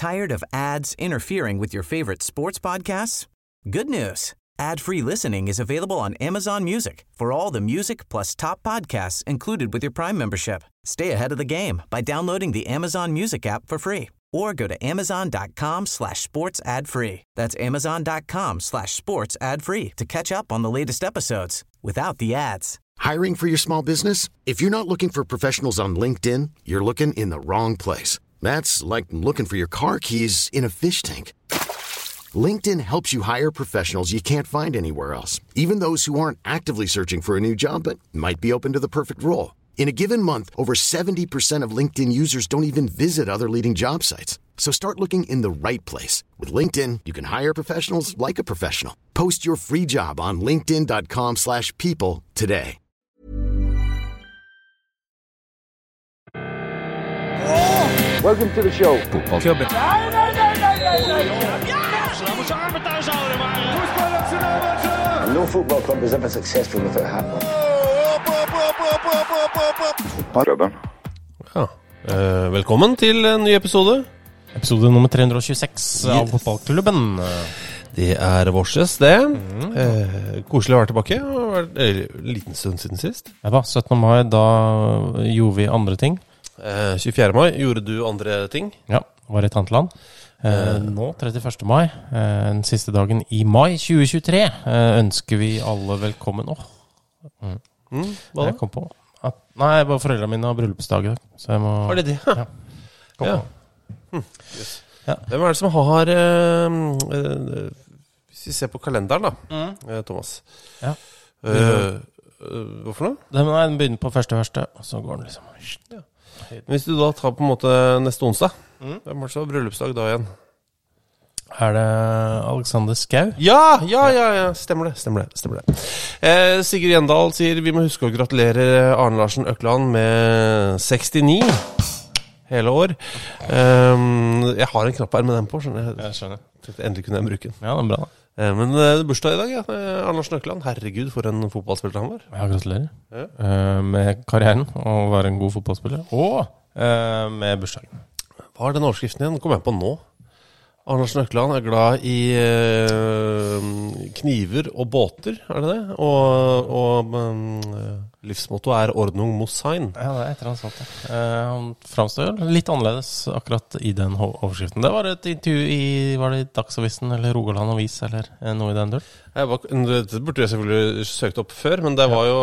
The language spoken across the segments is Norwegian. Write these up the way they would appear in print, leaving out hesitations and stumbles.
Tired of ads interfering with your favorite sports podcasts? Good news. Ad-free listening is available on Amazon Music for all the music plus top podcasts included with your Prime membership. Stay ahead of the game by downloading the Amazon Music app for free or go to amazon.com/sports ad free. That's amazon.com/sports ad free to catch up on the latest episodes without the ads. Hiring for your small business? If you're not looking for professionals on LinkedIn, you're looking in the wrong place. That's like looking for your car keys in a fish tank. LinkedIn helps you hire professionals you can't find anywhere else, even those who aren't actively searching for a new job but might be open to the perfect role. In a given month, over 70% of LinkedIn users don't even visit other leading job sites. So start looking in the right place. With LinkedIn, you can hire professionals like a professional. Post your free job on linkedin.com/people today. Welcome to the show. Fotballklubben. No football club is ever successful without handball. Ja. Velkommen til en ny episode. Episode nummer 326 av Fotballklubben. Det vårses, det. Koselig å være tilbake. Det har vært en liten stund siden sist. Ja da, 17. mai, da gjorde vi andre ting. 24. mai gjorde du andre ting. Ja, var i Tanteland. Nå, 31. mai, den siste dagen i mai 2023, ønsker vi alle velkommen. Hva da? Jeg kom på at, nei, bare foreldrene mine har bryllupsdag, så jeg må... Var det det? Ja. Ja. Yes. Ja. Hvem det som har hvis vi ser på kalenderen da, Thomas? Ja. Hvorfor noe? Den begynner på 1.1., og så går den liksom... Ja. Hvis du da tar på en måte neste onsdag, hvem det så bryllupsdag da igjen? Det Alexander Skau? Ja, stemmer det. Sigurd Gjendal sier vi må huske å gratulere Arne Larsen Økland med 69 hele år. Jeg har en knapp her med den på, skjønner jeg. Jeg skjønner. Endelig kunne jeg bruke den. Ja, den bra da. Men det bursdag i dag, ja. Arne Larsen Økland, herregud for en fotballspiller han var. Ja, gratulerer. Med karrieren, å være en god fotballspiller, og med bursdagen. Hva den overskriften igjen? Den kommer jeg på nå. Arne Larsen Økland glad i kniver og båter, det det? Og livsmotto Ordnung muss sein. Ja, det et eller annet sånt. Han framstår litt annerledes akkurat i den overskriften. Det var et intervju var det i Dagsavisen eller Rogaland Avis eller noe i den dør? Det burde jeg selvfølgelig søkt opp før, men det var jo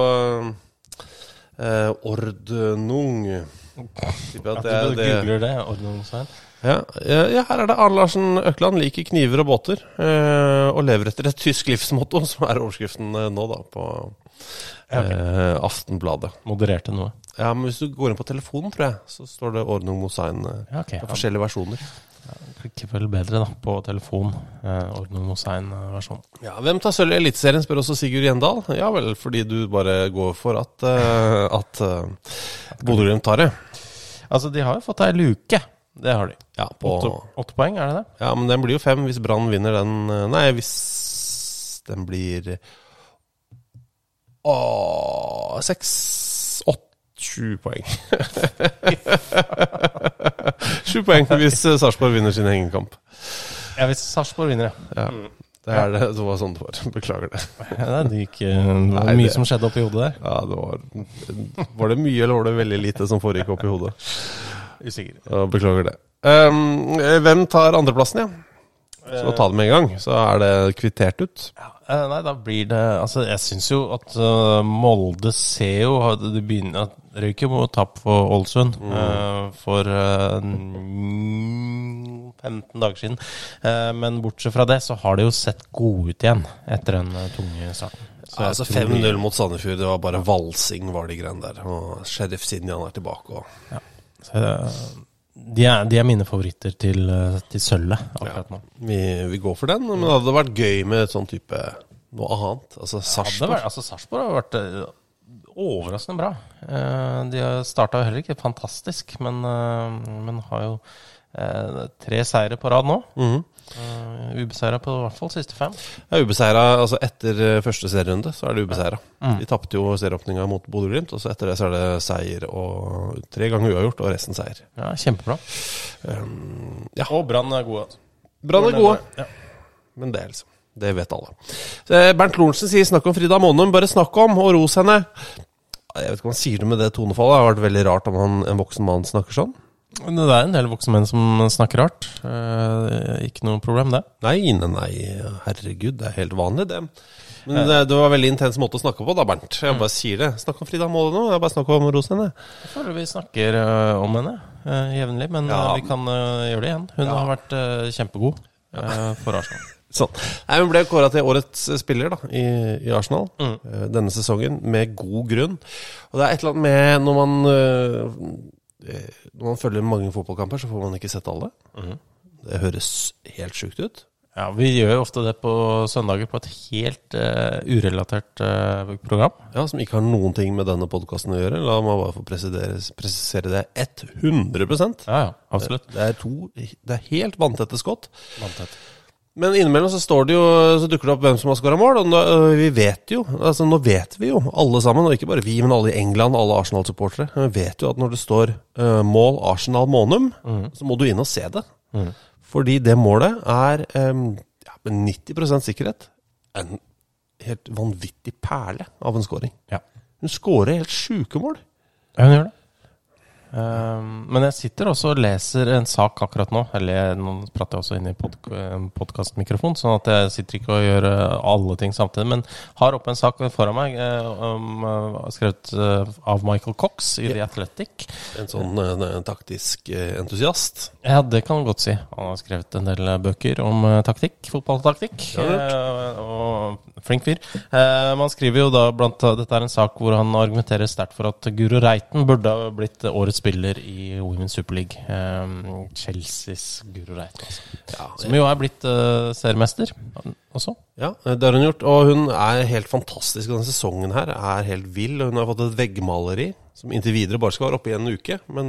Ordnung. At du googler det, Ordnung muss sein. Ja, her det Arne Larsen Økland liker kniver og båter og lever etter et tysk livsmotto som overskriften nå da på Aftenbladet. Modererte noe. Ja, men hvis du går inn på telefonen, tror jeg, så står det Ordnung muss sein på forskjellige versjoner. Ja, klikker vel bedre da på telefon, Ordnung muss sein versjon. Ja, hvem tar sølv i Eliteserien, spør også Sigurd Gjendal. Ja vel, fordi du bare går for at Bodø/Glimt tar det. Altså, de har jo fått en luke. Det har de. Ja, på 8 poeng, det det? Ja, men den blir jo 5 hvis Brann vinner den. Nei, hvis den blir 6, 8, 7 poeng. 7 poeng hvis Sarpsborg vinner sin hengekamp. Ja, hvis Sarpsborg vinner, ja. Det det var sånn det var. Beklager det. Ja, det var mye som skjedde opp i hodet der. Ja, var det mye eller var det veldig lite som foregikk opp i hodet? Usikker. Ja, beklager det. Hvem tar andreplassen, ja? Så ta det med en gang, så det kvittert ut. Ja, nei, da blir det... Altså, jeg synes jo at Molde ser jo... Det begynner at røyker må tappe for Ålesund for 15 dager siden. Men bortsett fra det, så har det jo sett god ut igjen etter den tunge starten. Ja, altså 5-0 mot Sandefjord, det var bare valsing var de greiene der. Og Sheriff Sinjan tilbake. Og... Ja. Så de mine favoritter til sølvet akkurat nå. Vi går for den, men det hadde vært gøy med et sånn type noe annet. Altså Sarpsborg. Sarpsborg har vært overraskende bra. De har startet heller ikke fantastisk, men har jo 3 seire på rad nå. ubeseiret på I hvert fall siste 5. Ja, ubeseiret, altså etter første serierunde så det ubeseiret. De tappte jo serieåpninga mot Bodø/Glimt, og så etter det så det seier og 3 ganger uavgjort, og resten seier. Ja, kjempebra. Ja. Og Brann gode. Brann gode, ja. Men det liksom, det vet alle. Så Bernt Lorentzen sier snakk om Frida Månum, bare snakk om, og ros henne. Jeg vet ikke om han sier det med det tonefallet, det har vært veldig rart om en voksen mann snakker sånn. Det en del voksne menn som snakker rart. Ikke noe problem det. Nei, herregud, det helt vanlig det. Men det var en veldig intens måte å snakke på da, Bernt. Jeg bare sier det. Snakk om Frida Måle nå, jeg bare snakker om Ros henne. Jeg føler vi snakker om henne jevnlig, men vi kan gjøre det igjen. Hun har vært kjempegod for Arsenal. Sånn. Nei, hun ble kåret til årets spiller da, i Arsenal denne sesongen, med god grunn. Og det et eller annet med når man følger mange fotballkamper, så får man ikke sett alle. Det høres helt sjukt ut. Ja, vi gjør jo ofte det på søndager på et helt urelatert program. Ja, som ikke har noen ting med denne podcasten å gjøre. La meg bare få presisere det 100%. Ja, absolutt. Det helt vanntette skott. Men innimellom så dukker det opp hvem som har skåret mål, og vi vet jo, altså nå vet vi jo alle sammen, og ikke bare vi, men alle i England, alle Arsenal-supportere, vi vet jo at når det står mål Arsenal Månum, så må du inn og se det. Fordi det målet med 90% sikkerhet en helt vanvittig perle av en skåring. Ja. Hun skårer helt syke mål. Ja, hun gjør det. Men jeg sitter også og leser en sak akkurat nå. Eller nå prater jeg også inn i podcastmikrofon, sånn at jeg sitter ikke og gjør alle ting samtidig. Men har oppe en sak foran meg skrevet av Michael Cox i The Athletic. En sånn taktisk entusiast. Ja, det kan man godt si. Han har skrevet en del bøker om taktikk, fotballtaktikk. Og flink fyr. Man skriver jo da dette en sak hvor han argumenterer sterkt for at Guro Reiten burde ha blitt årets spiller i Women's Super League. Chelseas Guro Reiten, altså. Ja, som jo blitt seriemester også. Ja, det har hun gjort, og hun helt fantastisk. Denne sesongen her helt vill, og hun har fått et veggmaleri som inntil videre bare skal være oppe i en uke, men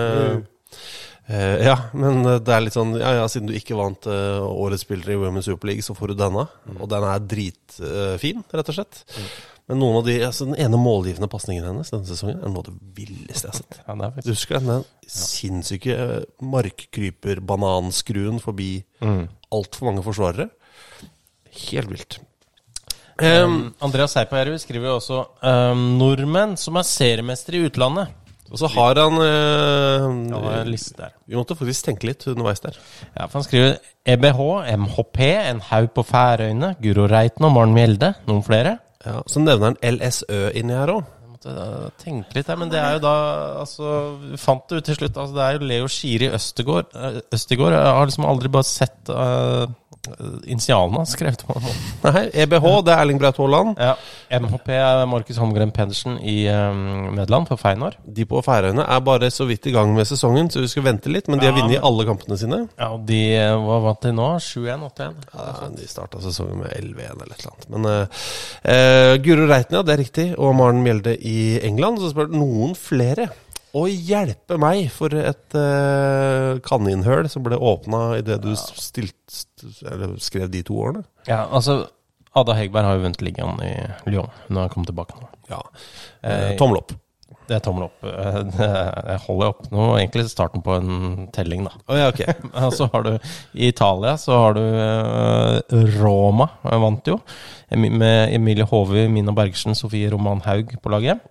men det litt sånn, siden du ikke vant årets spiller i Women's Super League, så får du denne, og den dritfin, rett og slett. Men noen av den ene målgivende passningen hennes denne sesongen noe av det villeste jeg har sett. Ja, du husker den sinnssyke markkryper-bananskruen forbi alt for mange forsvarere? Helt vilt. Andreas Seipajärvi skriver jo også nordmenn som seriemester i utlandet. Og så har han en liste der. Vi måtte faktisk tenke litt underveis der. Ja, for han skriver EBH, MHP, en haug på Færøyene, Guro Reiten og Maren Mjelde, noen flere. Ja, så nevner han LSØ inni her også. Jeg måtte tenke litt her, men det jo da, altså, vi fant det ut til slutt, altså, det jo Leo Schiri Østegård. Jeg har liksom aldri bare sett initialene skrevet på noe. Nei, EBH, det Erling Braut Haaland. Ja, MHP Markus Holmgren Pedersen i Nederland på Feyenoord. De på Færøyene bare så vidt i gang med sesongen, så vi skal vente litt, men de har vunnet alle kampene sine. Ja, og de var vant til nå, 7-1, 8-1. Ja, de startet sesongen med 11-1 eller et eller annet. Men Guro Reiten, det riktig, og Maren Mjelde i England, så spør noen flere å hjelpe meg for et kaninhøl som ble åpnet i det du skrev de 2 årene. Ja, altså Ada Hegberg har jo vunnet ligaen i Lyon. Hun har kommet tilbake nå. Ja, tommel opp. Det tommel opp. Jeg holder opp nå, egentlig starten på en telling da. Ja, ok. Og så har du i Italia, så har du Roma, vant jo, med Emilie Hove, Mina Bergersen, Sofie Roman Haug på laget.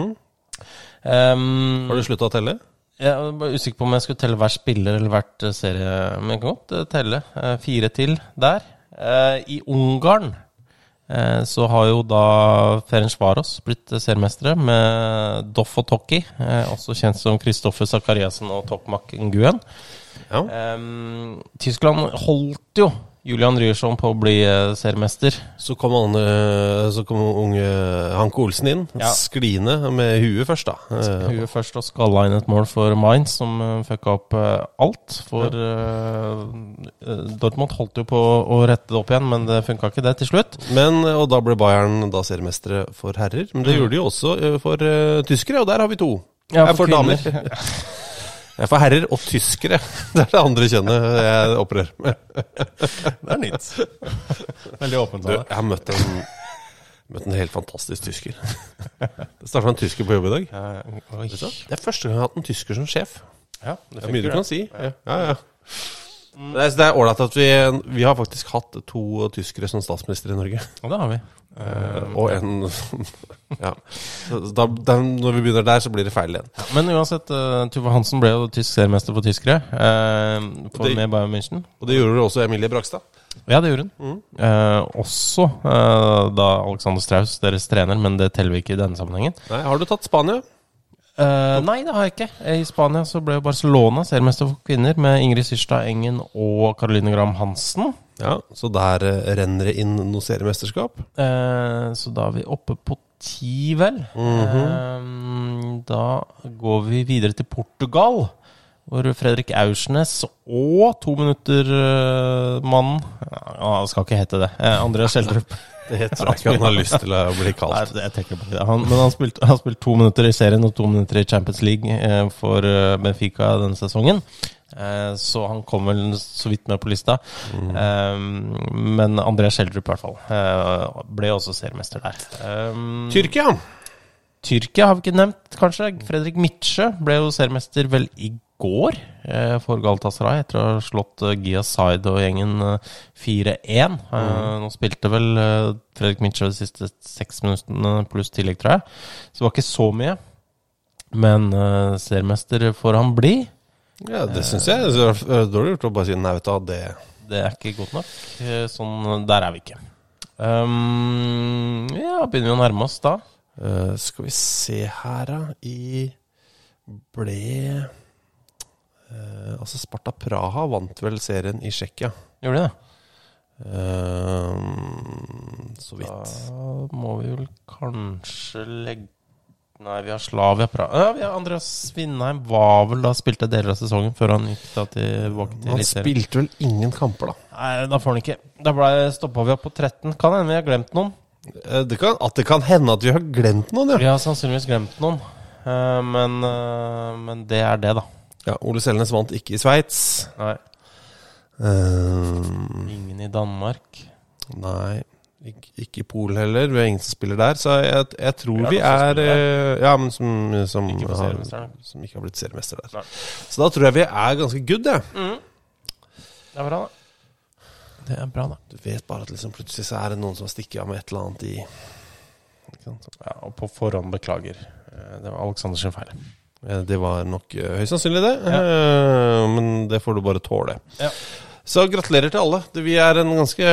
Har du sluttet å telle? Jeg var usikker på om jeg skulle telle hver spiller eller hvert serie, men jeg kan godt telle 4 til der. I Ungarn så har jo da Ferencvaros blitt seriemestere med Doff og Tokki, også kjent som Kristoffer Zakariasen og Tokmak Nguyen. Ja. Tyskland holdt jo Julian Ryerson på å bli seriemester. Så kom unge Hanke Olsen inn, skline med huet først da. Huet først og skalla inn et mål for Mainz, som fucka opp alt. For Dortmund holdt jo på å rette det opp igjen, men det funka ikke det til slutt. Og da ble Bayern da seriemestere for herrer, men det gjorde de jo også for tyskere, og der har vi 2. Ja, for damer. For herrer og tyskere, det det andre kjønnet jeg opprører med. Det nytt. Veldig åpent av det. Jeg har møtt en helt fantastisk tysker. Det startet med en tysker på jobb i dag. Det første gang jeg har hatt en tysker som sjef. Ja, det er mye du kan si. Ja. Det ordentlig at vi har faktisk hatt 2 tyskere som statsminister i Norge. Og det har vi. Og en ja. Når vi begynner der så blir det feil igjen. Men uansett, Tuva Hansen ble jo tysk seriemester for tyskere med Bayern München. Og det gjorde også Emilie Brakstad. Ja, det gjorde hun. Også da Alexander Strauss, deres trener, men det teller vi ikke i denne sammenhengen. Nei, har du tatt Spania? Nei, det har jeg ikke. I Spania så ble jo Barcelona seriemester for kvinner med Ingrid Syrstad Engen og Caroline Graham Hansen. Ja, så der renner det inn noe seriemesterskap. Så da er vi oppe på 10, vel. Da går vi videre til Portugal, hvor Fredrik Aursnes og 2 minutter mannen, det skal ikke hete det, Andreas Schjelderup. Det tror jeg ikke han har lyst til å bli kalt. Nei, jeg tenker på det. Men han spilt 2 minutter i serien og 2 minutter i Champions League for Benfica denne sesongen. Så han kom vel så vidt med på lista. Men Andreas Schjelderup i hvert fall ble også seriemester der. Tyrkia har vi ikke nevnt, kanskje. Fredrik Mitsjø ble jo seriemester vel i går for Galatasaray etter å ha slått Gia Said og gjengen 4-1. Nå spilte vel Fredrik Mitsjø de siste 6 minuttene pluss tillegg, tror jeg. Så det var ikke så mye. Men seriemester får han bli. Ja, det synes jeg. Det er dårlig gjort å bare si nei, vet du, det er ikke godt nok. Sånn, der er vi ikke. Ja, begynner vi å nærme oss da. Skal vi se her da. Altså Sparta Praha vant vel serien i Tsjekkia. Gjorde de det? Så vidt. Da må vi vel kanskje legge... Nei, vi har Slavia Praha. Ja, vi har Andreas Vindheim var vel da spilte deler av sesongen før han gikk da tilbake til Han spilte vel ingen kamper da. Nei, da får han ikke. Da stoppet vi opp på 13. Kan hende vi har glemt noen. Det kan hende at vi har glemt noen, ja. Vi har sannsynligvis glemt noen. Men det er det da. Ja, Ole Selnes vant ikke i Sveits. Nei. Ingen i Danmark. Nei, ikke i Polen heller. Vi har ingen som spiller der. Så jeg tror vi er ja, men som ikke har blitt seriemester der. Nei. Så da tror jeg vi er ganske good, ja. Det er bra da. Det er bra da. Du vet bare at liksom plutselig så er det noen som stikker av med et eller annet i... Ja, og på forhånd beklager. Det var Alexanders feil. Det var nok høyst sannsynlig det, men det får du bare tåle. Ja. Så gratulerer til alle. Vi er en ganske,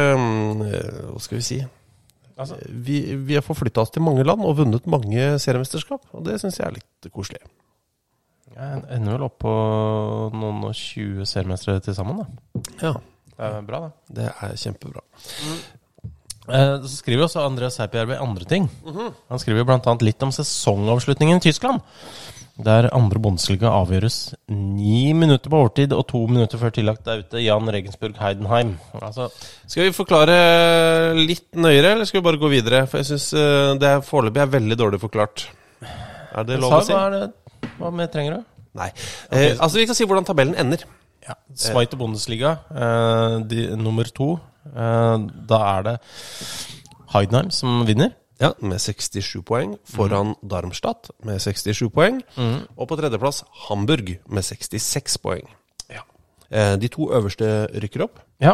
hva skal vi si? Altså, vi har forflyttet oss til mange land og vunnet mange seriemesterskap, og det synes jeg er litt koselig. Jeg ender vel opp på noen og 20 seriemestere til sammen da. Ja. Det er bra da. Det er kjempebra. Så skriver også Andreas Seipjärvi andre ting. Han skriver blant annet litt om sesongavslutningen i Tyskland, der andre Bundesliga avgjøres 9 minutter på overtid og 2 minutter før tillagt er ute. Jan Regensburg Heidenheim. Altså, skal vi forklare litt nøyere, eller skal vi bare gå videre? For jeg synes det foreløpig er veldig dårlig forklart. Er det lov å si? Hva mer trenger du? Nei. Okay. Altså vi kan si hvordan tabellen ender. Ja. Zweite Bundesliga, nummer 2. Da er det Heidenheim som vinner. Ja, med 67 poeng. Foran Darmstadt med 67 poeng. Og på tredjeplass Hamburg med 66 poeng. Ja. De 2 øverste rykker opp. Ja.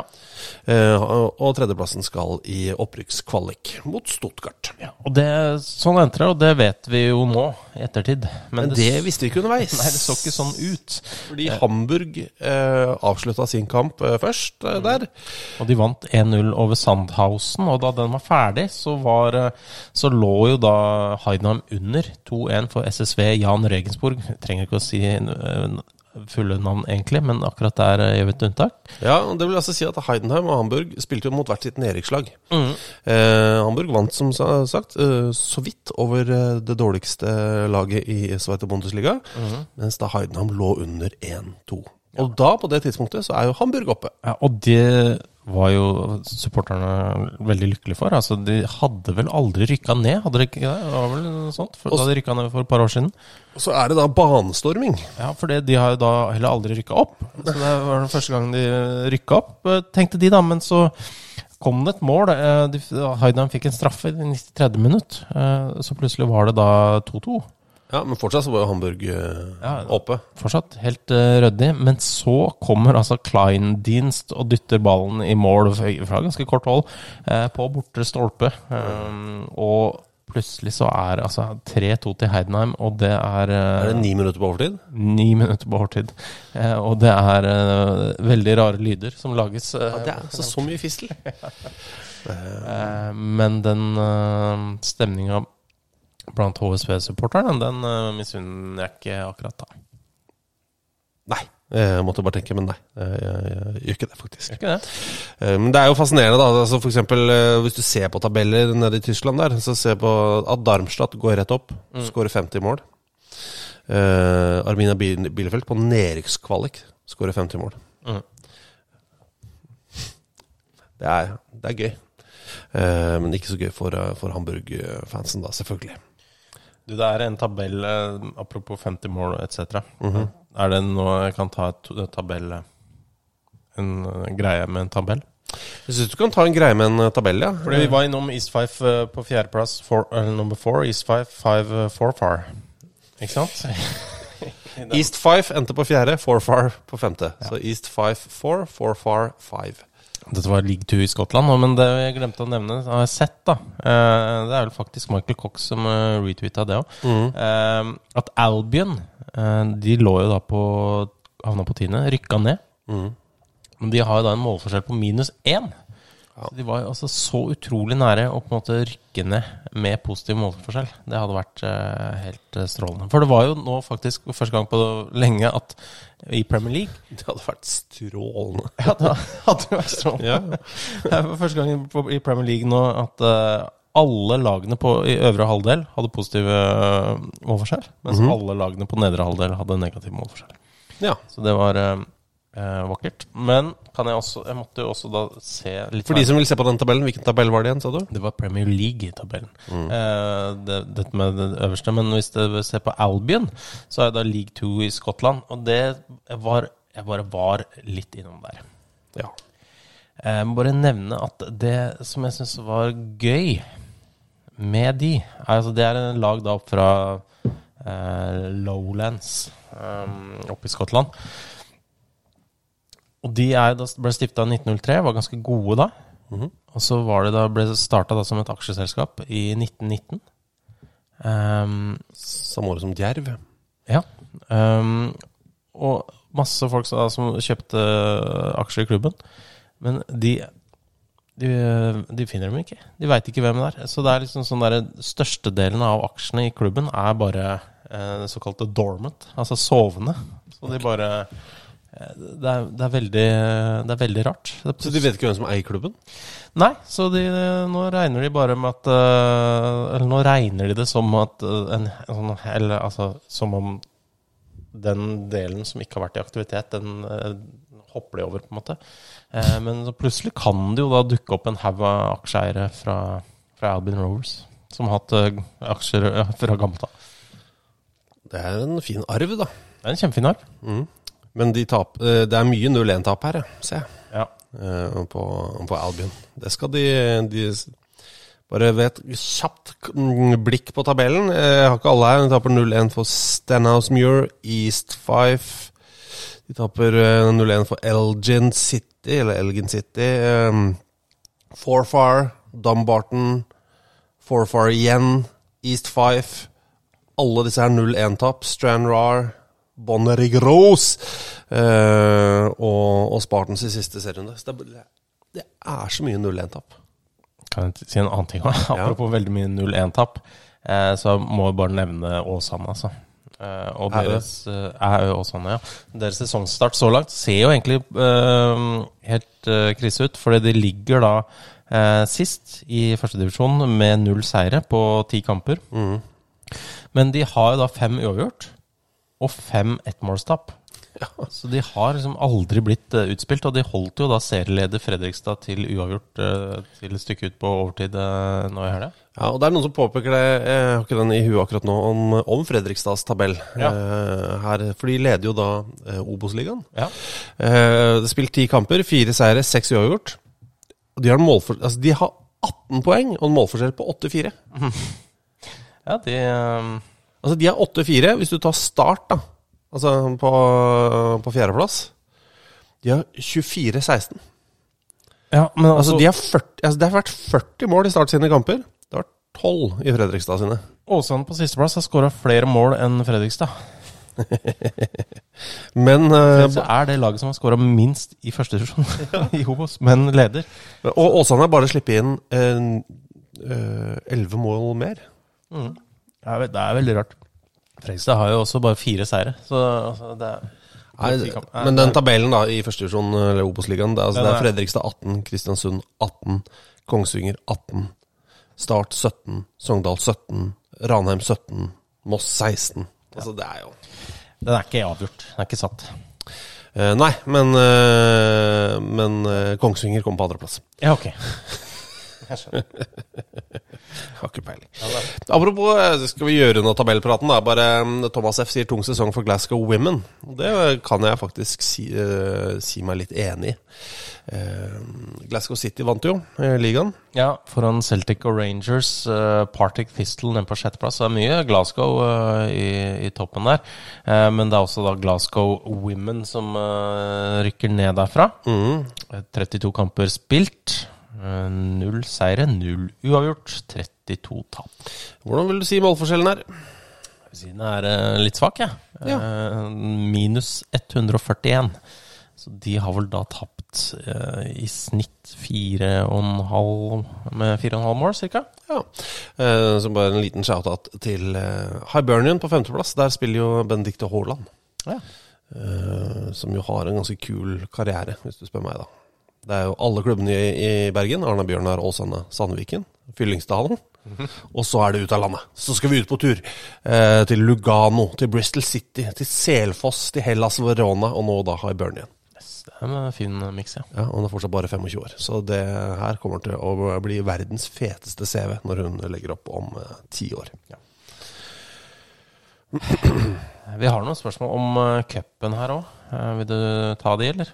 Og tredjeplassen skal i opprykkskvalik mot Stuttgart. Ja, og sånn endte det, og det vet vi jo nå i ettertid. Men det visste vi ikke underveis. Nei, det så ikke sånn ut. Fordi Hamburg avsluttet sin kamp først der. Og de vant 1-0 over Sandhausen, og da den var ferdig, så lå jo da Heidenheim under 2-1 for SSV Jan Regensburg. Jeg trenger ikke å si fulle navn egentlig, men akkurat der gjør vi et unntak. Ja, og det vil altså si at Heidenheim og Hamburg spilte jo mot hvert sitt nedrykkslag. Hamburg vant som sagt så vidt over det dårligste laget i Zweite Bundesliga, mens da Heidenheim lå under 1-2. Og da, på det tidspunktet, så er jo Hamburg oppe. Ja, og var jo supporterne veldig lykkelige for. Altså, de hadde vel aldri rykket ned, hadde de ikke det? Det var vel noe sånt, da de rykket ned for et par år siden. Og så det da banestorming. Ja, for de har jo da heller aldri rykket opp. Så det var den første gang de rykket opp, tenkte de da, men så kom det et mål. Heidenheim fikk en straffe i 93. minutt, så plutselig var det da 2-2. Ja, men fortsatt så var jo Hamburg oppe. Fortsatt helt røddig, men så kommer altså Kleindienst og dytter ballen i mål fra ganske kort hold på bortre stolpe, og plutselig så altså 3-2 til Heidenheim, og det det 9 minutter på overtid? 9 minutter på overtid, og det veldig rare lyder som lages. Ja, det altså så mye fistel. Men den stemningen blant HSV-supporterne, den misunner jeg ikke akkurat da. Nei, jeg måtte bare tenke, men nei, jeg gjør ikke det faktisk. Gjør ikke det? Men det jo fascinerende da, altså for eksempel hvis du ser på tabeller nede i Tyskland der, så ser på at Darmstadt går rett opp, skårer 50 mål. Arminia Bielefeld på nedrykkskvalik skårer 50 mål. Det gøy. Men ikke så gøy for Hamburg-fansen da, selvfølgelig. Du, det en tabell, apropos 50 mål, etc. Det noe jeg kan ta en greie med en tabell? Jeg synes du kan ta en greie med en tabell, ja. Fordi vi var innom East 5 på 4. plass, number 4, East 5, 4 far. Ikke sant? East 5 endte på 4, 4 far på 5. Ja. Så East 5, 4, 4 far, 5. Dette var League 2 i Skottland, men det jeg glemte å nevne, har jeg sett da. Det vel faktisk Michael Cox som retweetet det også. At Albion, de lå jo da havna på 10, rykket ned. Men de har jo da en målforskjell på -1. Ja. De var jo altså så utrolig nære å på en måte rykke ned med positiv målforskjell. Det hadde vært helt strålende. For det var jo nå faktisk første gang på lenge at i Premier League det hadde vært strålende. Ja, det hadde vært strålende. Ja. Det var første gang i Premier League nå at alle lagene i øvre halvdel hadde positiv målforskjell, mens alle lagene på nedre halvdel hadde negativ målforskjell. Ja. Så det var vakkert. Men jeg måtte jo også da se litt. For de som vil se på den tabellen, hvilken tabell var det igjen, sa du? Det var Premier League-tabellen. Dette med det øverste. Men hvis du vil se på Albion, så det da League 2 i Skottland. Og det jeg bare var litt innom der. Ja. Jeg må bare nevne at det som jeg synes var gøy med altså det en lag da opp fra Lowlands oppe i Skottland. Og de ble stiftet i 1903, var ganske gode da. Og så ble det startet da som et aksjeselskap i 1919. Samme år som Djerv. Ja. Og masse folk da, som kjøpte aksjer i klubben. Men de finner dem ikke. De vet ikke hvem det Så det liksom sånn der, største delen av aksjene i klubben bare såkalte dormant, altså sovende. Så de bare... Det veldig rart. Så de vet ikke hvem som eier klubben? Nei, så nå regner de bare med at eller nå regner de det som at altså som om den delen som ikke har vært i aktivitet, den hopper de over på en måte. Men så plutselig kan det jo da dukke opp en haug av aksjeeiere fra Albion Rovers som har hatt aksjer fra gammelt av. Det en fin arv da. Det en kjempefin arv. Men det mye 0-1-tap her, ser jeg. Ja. På Albion. Det skal de bare ved et kjapt blikk på tabellen. Jeg har ikke alle her. De taper 0-1 for Stenhousemuir, East 5. De taper 0-1 for Elgin City. Forfar, Dumbarton, Forfar igjen, East 5. Alle disse 0-1-tap. Stranraer, Bonnerig-Rose og Spartans i siste serierunde. Så det så mye 0-1-tap. Kan jeg si en annen ting? Apropos veldig mye 0-1-tap, så må jeg bare nevne Åsane, altså. Og deres Åsane, ja. Deres sesongstart så langt ser jo egentlig helt krise ut, fordi de ligger da sist i første divisjon med 0 seire på 10 kamper. Men de har jo da 5 uavgjort og 5 ettmålstap. Så de har liksom aldri blitt utspilt, og de holdt jo da serieleder Fredrikstad til uavgjort til et stykke ut på overtid nå i helga. Ja, og det noen som påpeker det, jeg har ikke den i huet akkurat nå, om Fredrikstads tabell her, for de leder jo da Obos-ligaen. Ja. Det spilt 10 kamper, 4 seire, 6 uavgjort. Og de har 18 poeng og en målforskjell på 8-4. Ja, de har 8-4 hvis du tar start da. Altså på 4. plass. De har 24-16. Ja, men altså de har 40, det har vært 40 mål i start sine kamper. Det har vært 12 i Fredrikstad sine. Åsane på siste plass har skåret flere mål enn Fredrikstad. Men Fredrikstad det laget som har skåret minst i første divisjon i Obos, men leder. Og Åsane har bare slippet inn 11 mål mer. Det veldig rart. Fredrikstad har jo også bare 4 seire, så altså, det men den tabellen da i første divisjon, eller Obos-ligaen, det er Fredrikstad 18, Kristiansund 18, Kongsvinger 18, Start 17, Sogndal 17, Ranheim 17, Moss 16. Altså det jo Den ikke avgjort, den ikke satt. Nei, men Kongsvinger kommer på andre plass. Ja, ok. Jeg skjønner. Har ikke peiling. Apropos, skal vi gjøre noe tabellpraten da? Bare Thomas F. sier tung sesong for Glasgow Women. Det kan jeg faktisk si meg litt enig i. Glasgow City vant jo ligaen. Ja, foran Celtic og Rangers, Partick Thistle nede på 6. plass. Det mye Glasgow i toppen der. Men det også da Glasgow Women som rykker ned derfra. 32 kamper spilt. 0 seire, 0 uavgjort, 32 tap. Hvordan vil du si målforskjellen her? Den litt svak, ja. Minus 141. Så de har vel da tapt i snitt 4,5 mål, cirka. Ja. Så bare en liten shoutout til Hibernian på 5. plass. Der spiller jo Benedicte Haaland. Ja. Som jo har en ganske kul karriere, hvis du spør meg da. Det jo alle klubbene i Bergen, Arna Bjørnar, Åsane, Sandviken, Fyllingsdalen, og så det ut av landet. Så skal vi ut på tur til Lugano, til Bristol City, til Selfoss, til Hellas Verona, og nå da Hibernian. Yes, det en fin mix, ja. Ja, og hun fortsatt bare 25 år, så det her kommer til å bli verdens feteste CV når hun legger opp om 10 år. Ja. Vi har noen spørsmål om cupen her også. Vil du ta de, eller?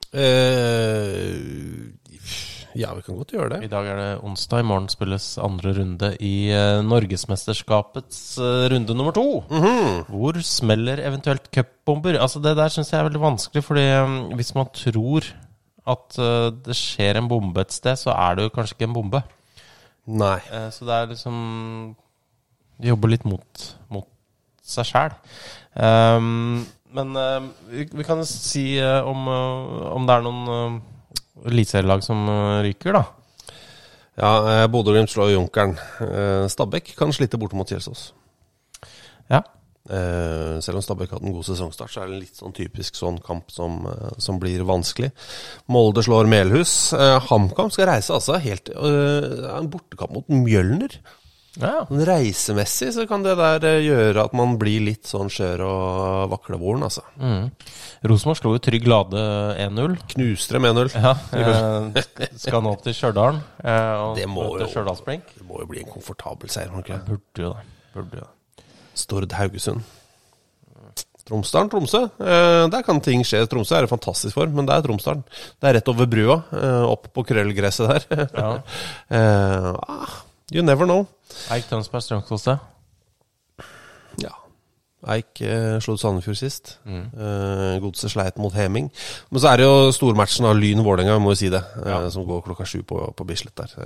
Ja, vi kan godt gjøre det. I dag det onsdag, i morgen spilles andre runde i Norgesmesterskapets runde nummer 2. Hvor smeller eventuelt cupbomber? Altså det der synes jeg veldig vanskelig, fordi hvis man tror at det skjer en bombe et sted, så det jo kanskje ikke en bombe. Nei. Så det liksom de jobber litt mot seg selv. Men vi kan si om det noen eliteserielag som ryker, da. Ja, Bodø/Glimt slår Junkeren. Stabæk kan slite bort mot Kjelsås. Ja. Selv om Stabæk hadde en god sesongstart, så det en litt sånn typisk sånn kamp som blir vanskelig. Molde slår Melhus. HamKam skal reise altså helt en bortekamp mot Mjølner. Ja. Reisemessig så kan det der gjøre at man blir litt sånn skjør og vaklevoren, altså. Rosenborg slo jo Trygg Lade 1-0. Knuste dem 1-0. Ja, skal nå opp til Stjørdalen. Det må jo bli en komfortabel seier, ikke? Burde jo det. Stord Haugesund. Tromsdalen, Tromsø. Der kan ting skje. Tromsø det fantastisk for, men det Tromsdalen. Det rett over brua, opp på krøllgresset der. Ja. You never know. Eik Tønsberg Strømskose. Ja. Eik slo Sandefjord sist. Godset sleit mot Heming. Men så det jo stormatchen av Lyn-Vålerenga, må jo si det, som går klokka 7 på Bislett der.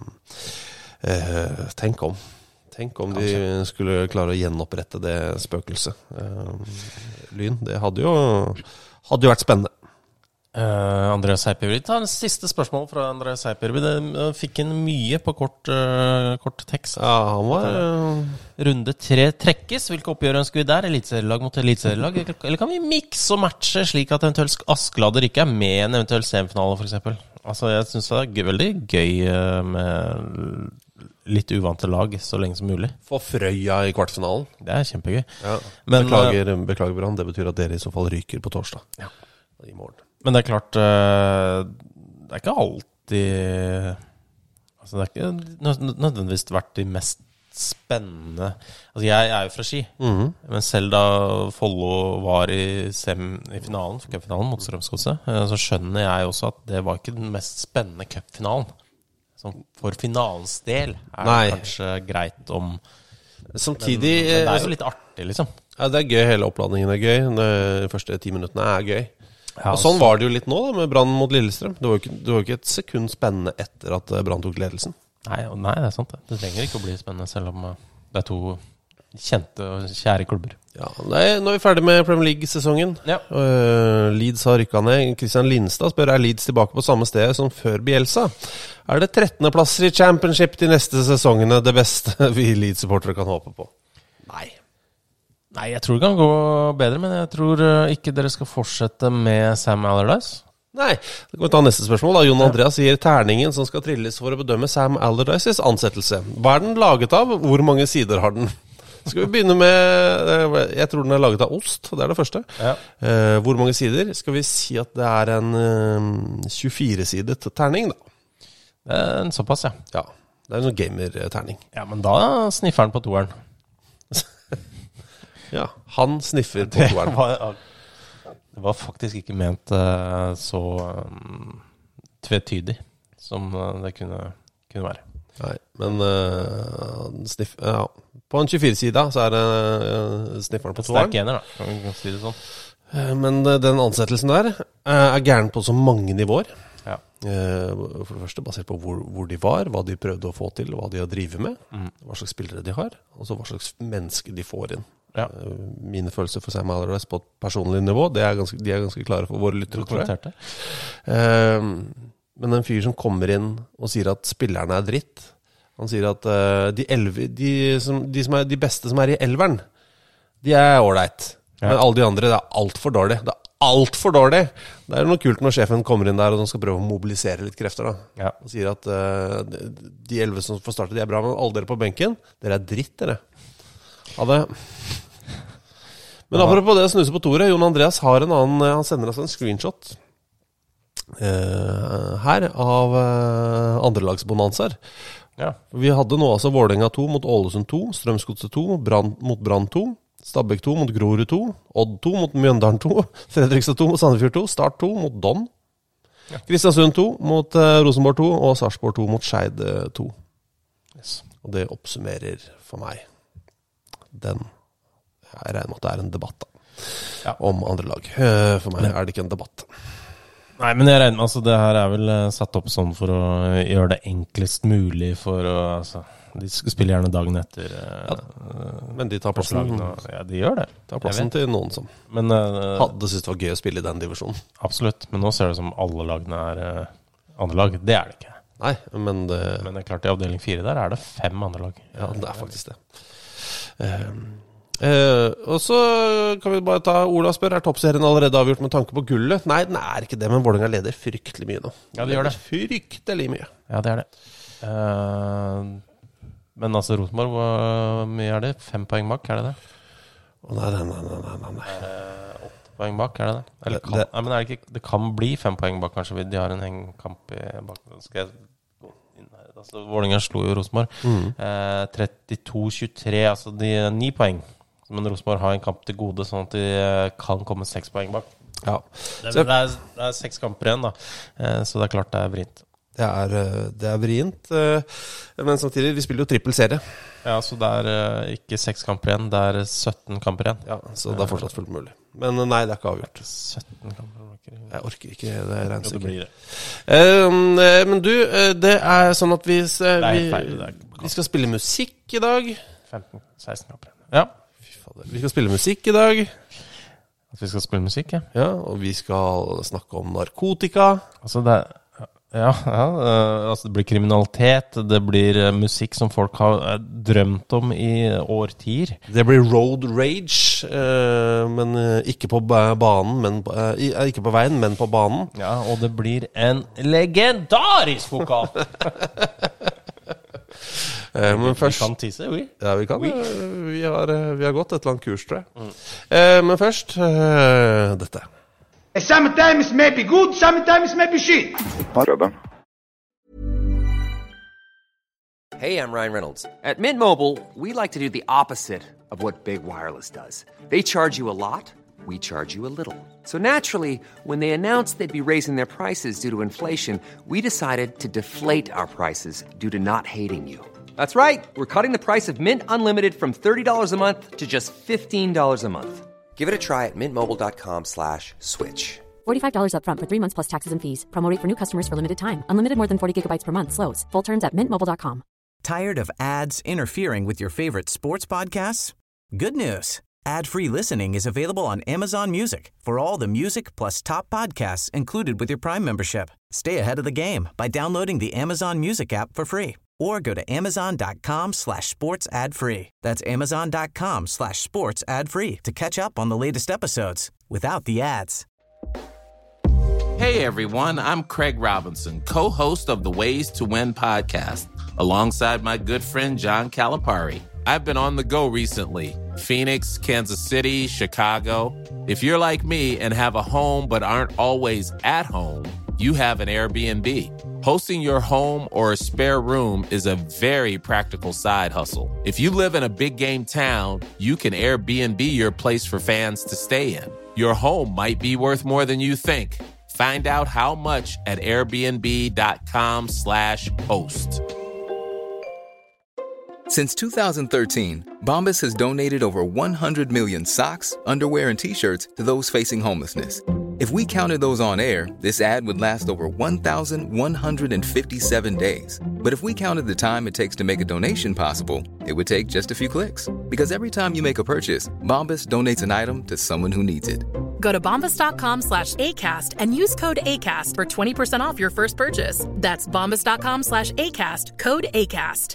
Tenk om de skulle klare å gjenopprette det spøkelset. Lyn, det hadde jo vært spennende. Andreas Seipjørvi, ta en siste spørsmål fra Andreas Seipjørvi. Det fikk en mye på kort tekst. Ja, han var Runde 3 trekkes. Hvilke oppgjør ønsker vi der? Eliteserielag mot eliteserielag? Eller kan vi mikse og matche slik at eventuelt Askeladder ikke med en eventuell semifinale, for eksempel? Altså, jeg synes det veldig gøy med litt uvante lag så lenge som mulig. Få Frøya I kvartfinalen. Det kjempegøy. Ja. Men, beklager Brann, det betyr at dere I så fall ryker på torsdag. Ja. I morgen. Men det klart, det ikke alltid... Altså, det ikke nødvendigvis vært de mest spennende... Altså, jeg jo fra Ski, men selv da Follo var I finalen, cupfinalen mot Strømsgodset, så skjønner jeg også at det var ikke den mest spennende cupfinalen. Så for finalens del det kanskje greit om... Samtidig... Men det jo litt artig, liksom. Ja, det gøy, hele oppladningen gøy. De første 10 minuttene gøy. Ja, og sånn var det jo litt nå da, med Brann mot Lillestrøm. Det var jo ikke et sekund spennende etter at Brann tok ledelsen. Nei, det sant det. Det trenger ikke å bli spennende, selv om det to kjente og kjære klubber. Ja, nå vi ferdig med Premier League-sesongen. Ja. Leeds har rykket ned. Christian Lindstad spør, Leeds tilbake på samme sted som før Bielsa? Det 13. plasser I Championship de neste sesongene det beste vi Leeds-supportere kan håpe på? Nei, jeg tror det kan gå bedre, men jeg tror ikke dere skal fortsette med Sam Allardyce. Nei, da kan vi ta neste spørsmål da. Jon Andreas sier terningen som skal trilles for å bedømme Sam Allardyces ansettelse. Hva den laget av? Hvor mange sider har den? Skal vi begynne med, jeg tror den laget av ost, det det første. Ja. Hvor mange sider? Skal vi si at det en 24-sidet terning da? Det en såpass, ja. Ja, det en sånn gamer-terning. Ja, men da sniffer den på toeren. Ja, han sniffer på toeren. Det var faktisk ikke ment så tvetydig som det kunne være. Nei, men ja. På en 24-sida så det snifferen på toeren. Sterk ener da, kan vi si det sånn. Men den ansettelsen der gæren på så mange nivåer. Ja. For det første basert på hvor de var, hva de prøvde å få til, hva de har drivet med, hva slags spillere de har, og så hva slags mennesker de får inn. Ja. Mine følelser for Sam Allardyce på et personlig nivå, de er ganske klare for våre lyttere, tror jeg. Men en fyr som kommer inn og sier at spillerne dritt, han sier at de beste som I elveren, de ålreit. Men alle de andre, det alt for dårlig. Det alt for dårlig. Det noe kult når sjefen kommer inn der og de skal prøve å mobilisere litt krefter da. Ja. Og sier at de 11 som får starte, de bra, men alle dere på benken, dere dritt, dere. Ja, det... Men apropos det å snuse på toret, Jon Andreas har en annen, han sender oss en screenshot her av andrelagsbonanser. Ja. Vi hadde nå altså Vålerenga 2 mot Ålesund 2, Strømsgodset 2 mot Brann 2, Stabæk 2 mot Grorud 2, Odd 2 mot Mjøndalen 2, Fredrikstad 2 mot Sandefjord 2, Start 2 mot Don, Kristiansund 2 mot Rosenborg 2 og Sarpsborg 2 mot Skeid 2. Yes. Og det oppsummerer for meg jeg regner med at det en debatt da, om andre lag. For meg det ikke en debatt. Nei, men jeg regner med, altså det her vel satt opp sånn for å gjøre det enklest mulig for å, altså, de spiller gjerne dagen etter. Men de tar plassen. Ja, de gjør det. Tar plassen til noen som hadde syntes det var gøy å spille I den divisjonen. Absolutt, men nå ser det som alle lagene andre lag. Det det ikke. Nei, men det klart I avdeling 4 der det 5 andre lag. Ja, det faktisk det. Og så kan vi bare ta Ola spør, toppserien allerede avgjort med tanke på gullet? Nei, den ikke det, men Vålerenga leder fryktelig mye nå. Ja, det gjør det. Fryktelig mye. Ja, det det. Men altså, Rosenborg, hvor mye det? 5 poeng bak, det? Nei. 8 poeng bak, det? Eller nei, men ikke, det kan bli 5 poeng bak, kanskje. De har en hengekamp bak. Skal jeg gå inn her? Altså, Vålerenga slo jo Rosenborg. 32-23, altså de 9 poeng. Men Rosenborg har en kamp til gode, sånn at de kan komme 6 poeng bak. Ja. Det 6 kamper igjen da, så det klart det vrient. Det vrient, men samtidig, vi spiller jo trippel serie. Ja, så det ikke 6 kamper igjen, det 17 kamper igjen. Ja, så det fortsatt fullt mulig. Men nei, det ikke avgjort. 17 kamper? Jeg orker ikke, det regnes ikke. Det blir det. Men du, det sånn at vi skal spille musikk I dag. 15-16 kamper igjen. Ja. Vi skal spille musikk I dag. At vi skal spille musikk, ja. Ja, og vi skal snakke om narkotika. Altså altså det blir kriminalitet, det blir musikk som folk har drømt om I årtier. Det blir road rage, men ikke på banen, ikke på veien, men på banen. Ja, og det blir en legendarisk vokal. Men først... Vi kan tise, oui. Ja, vi kan. Vi har gått et eller annet kurs, tror jeg. Men først, dette. Sometimes may be good, sometimes may be shit. Hey, I'm Ryan Reynolds. At Mint Mobile, we like to do the opposite of what Big Wireless does. They charge you a lot, we charge you a little. So naturally, when they announced they'd be raising their prices due to inflation, we decided to deflate our prices due to not hating you. That's right. We're cutting the price of Mint Unlimited from $30 a month to just $15 a month. Give it a try at mintmobile.com/switch. $45 up front for 3 months plus taxes and fees. Promo rate for new customers for limited time. Unlimited more than 40 gigabytes per month. Slows full terms at mintmobile.com. Tired of ads interfering with your favorite sports podcasts? Good news. Ad-free listening is available on Amazon Music for all the music plus top podcasts included with your Prime membership. Stay ahead of the game by downloading the Amazon Music app for free or go to amazon.com/sports ad-free. That's amazon.com/sports ad-free to catch up on the latest episodes without the ads. Hey everyone, I'm Craig Robinson, co-host of the Ways to Win podcast, alongside my good friend John Calipari. I've been on the go recently. Phoenix, Kansas City, Chicago. If you're like me and have a home but aren't always at home, you have an Airbnb. Hosting your home or a spare room is a very practical side hustle. If you live in a big game town, you can Airbnb your place for fans to stay in. Your home might be worth more than you think. Find out how much at airbnb.com/host. Since 2013, Bombas has donated over 100 million socks, underwear, and T-shirts to those facing homelessness. If we counted those on air, this ad would last over 1,157 days. But if we counted the time it takes to make a donation possible, it would take just a few clicks. Because every time you make a purchase, Bombas donates an item to someone who needs it. Go to bombas.com/ACAST and use code ACAST for 20% off your first purchase. That's bombas.com/ACAST, code ACAST.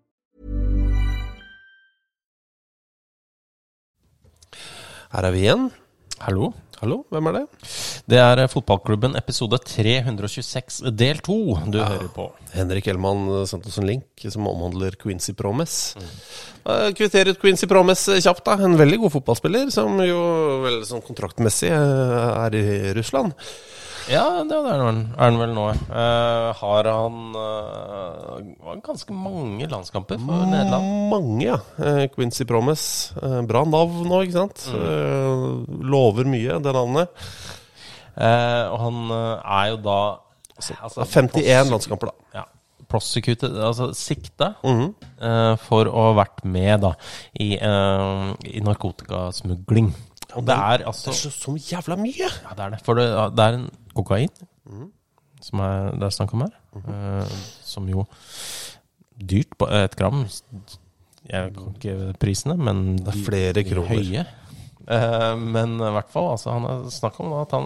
Her vi igjen. Hallo. Hallo, hvem det? Det Fotballklubben episode 326 del 2 du hører på. Henrik Hellmann sendte oss en link som omhandler Quincy Promes. Kvitterer ut Quincy Promes kjapt da. En veldig god fotballspiller som jo vel sånn kontraktmessig I Russland. Ja, det han vel nå. Har han ganske mange landskamper for Nederland? Mange, ja. Quincy Promes. Bra navn nå, ikke sant? Lover mye, det navnet. Og han jo da... Altså, 51 landskamper da. Ja. Prosecuted, altså sikta for å ha vært med da I narkotikasmugling. Og det altså... Det så jævla mye! Ja, det det. For det en kokain, som det snakk om her, som jo dyrt på 1 gram. Jeg kan ikke prisene, men det flere kroner. Høye. Men I hvert fall, altså, han snakket om da, at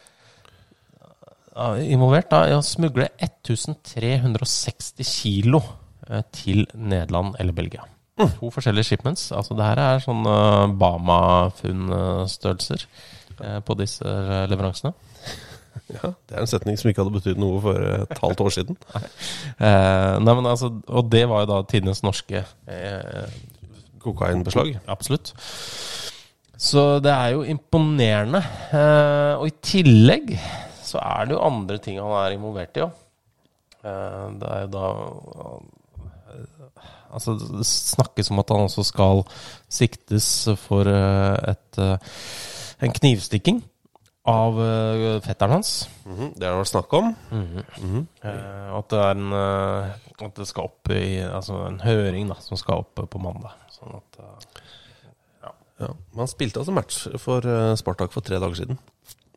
han involvert da, I å smugle 1360 kilo til Nederland eller Belgia. 2 forskjellige shipments. Altså det her sånn Bama-funn-størrelser på disse leveransene. Ja, det en setning som ikke hadde betydd noe for et halvt år siden. Nei, men altså, og det var jo da tidens norske kokainbeslag. Absolutt. Så det jo imponerende. Og I tillegg så det jo andre ting han involvert I. Det jo da... Altså, det snakkes om at han også skal siktes for en knivstikking av fetteren hans. Det har det vært snakk om. At det at det skal opp I altså en høring da, som skal opp på mandag. Sånn at, ja. Man spilte altså match for Spartak for 3 dager siden.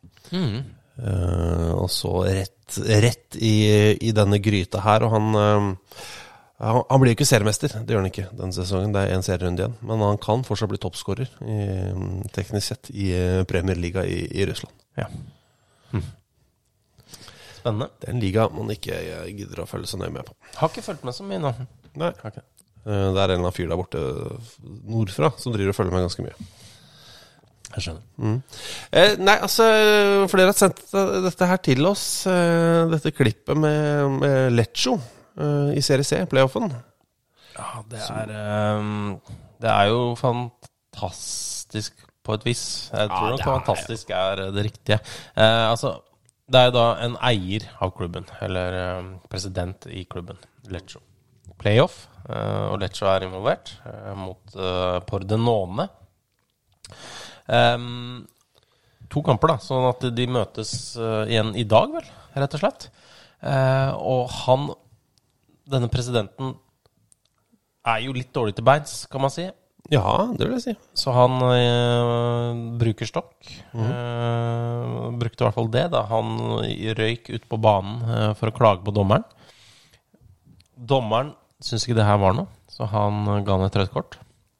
Og så rett I denne gryta her, og han blir jo ikke seriemester, det gjør han ikke denne sesongen, det en serierunde igjen, men han kan fortsatt bli toppskårer teknisk sett I Premier Liga I Russland. Ja. Spennende. Det en liga man ikke gidder å følge så nøye med på. Har ikke følt med så mye nå. Nei, okay. Det en eller annen fyr der borte nordfra som driver og følger med ganske mye. Jeg skjønner. Nei, altså, flere har sendt dette her til oss, dette klippet med Lecce I Serie C, playoffen. Ja, det er jo fantastisk på et vis. Jeg tror nok fantastisk det riktige. Altså, det er jo da en eier av klubben, eller president i klubben, Lecce. Playoff, og Lecce involvert mot Pordenone. 2 kamper da, sånn at de møtes igjen i dag vel, rett og slett. Og denne presidenten jo litt dårlig til beins, kan man si. Ja, det vil jeg si. Så han bruker stokk. Brukte i hvert fall det da. Han røyk ut på banen for å klage på dommeren. Dommeren synes ikke det her var noe, så han ga han et rødt kort.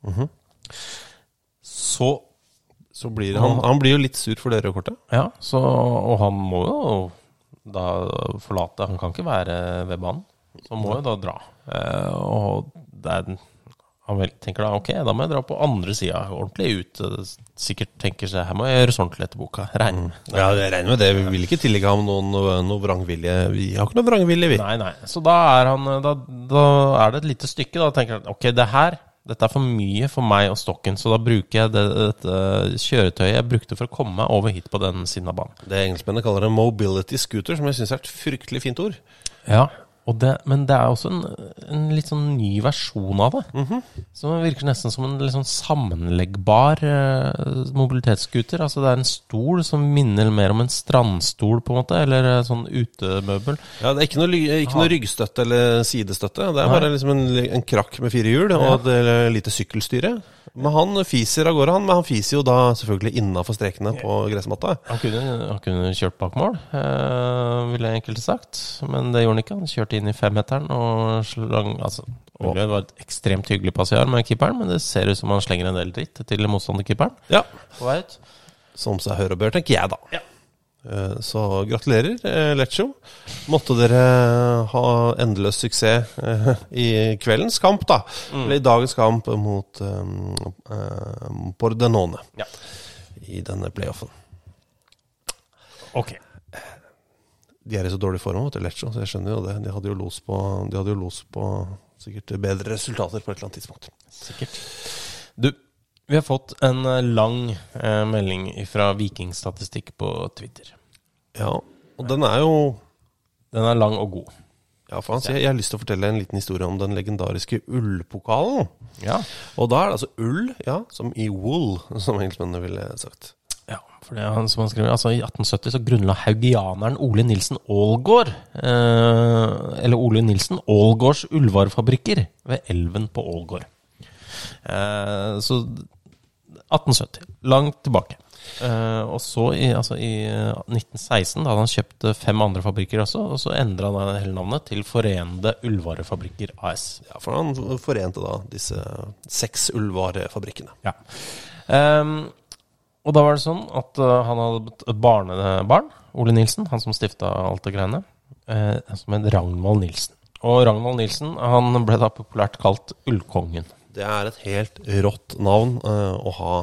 Så blir han blir jo litt sur for det røde kortet. Ja, og han må jo da forlate. Han kan ikke være ved banen. Så han må jo da dra. Og han tenker da, ok, da må jeg dra på andre siden, ordentlig ut. Sikkert tenker seg, her må jeg gjøre sånt etter boka. Regn. Ja, jeg regner med det. Vi vil ikke tillegge ham noe vrangvilje. Vi har ikke noe vrangvilje, vi. Nei. Så da da det et lite stykke, da tenker jeg, ok, dette for mye for meg og stokken, så da bruker jeg dette kjøretøyet jeg brukte for å komme meg over hit på den siden av banen. Det engelskmennene kaller en mobility scooter, som jeg synes et fryktelig fint ord. Ja, men det også en litt sånn ny versjon av det. Så det virker nesten som en litt sånn sammenleggbar mobilitetsscooter. Altså det en stol som minner mer om en strandstol på en måte, eller sånn utemøbel. Ja, det ikke noe ryggstøtte eller sidestøtte. Det bare liksom en krakk med 4 hjul og et lite sykkelstyre. Men han fiser av gårde, men han fiser jo da selvfølgelig innenfor strekene på gressmatta. Han kunne kjørt bak mål, ville jeg enkelt sagt. Men det gjorde han ikke. Han kjørte inn i 5-meteren og slang, det var et ekstremt hyggelig passiar med keeperen, men det ser ut som han slenger en del dritt til motstanderkeeperen. Ja. På vei ut. Som seg hør og bør, tenker jeg da. Ja. Så gratulerer, Lecce. Måtte dere ha endeløs suksess i kveldens kamp da, eller i dagens kamp mot Pordenone i denne playoffen. Ok. De i så dårlig form til Lecce, så jeg skjønner jo det. De hadde jo los på sikkert bedre resultater på et eller annet tidspunkt. Sikkert. Vi har fått en lang melding fra Vikingstatistikk på Twitter. Ja, og den jo... Den lang og god. Ja, for han sier, jeg har lyst til å fortelle en liten historie om den legendariske ullpokalen. Ja. Og da det altså ull, ja, som i wool, som engelskmennene ville sagt. Ja, for det han som han skrev, altså i 1870 så grunnla haugianeren Ole Nilsen Ålgård, eller Ole Nilsen Ålgårds ullvarefabrikker ved elven på Ålgård. Så 1870, langt tilbake. Og så i 1916 da hadde han kjøpt 5 andre fabrikker også, og så endret han hele navnet til Forente Ullvarefabrikker AS. Ja, for han forente da disse 6 ullvarefabrikkene. Ja. Og da var det sånn at han hadde et barnebarn, Ole Nilsen, han som stiftet alt det greiene, som het Ragnvald Nilsen. Og Ragnvald Nilsen, han ble da populært kalt Ullkongen. Det et helt rått navn å ha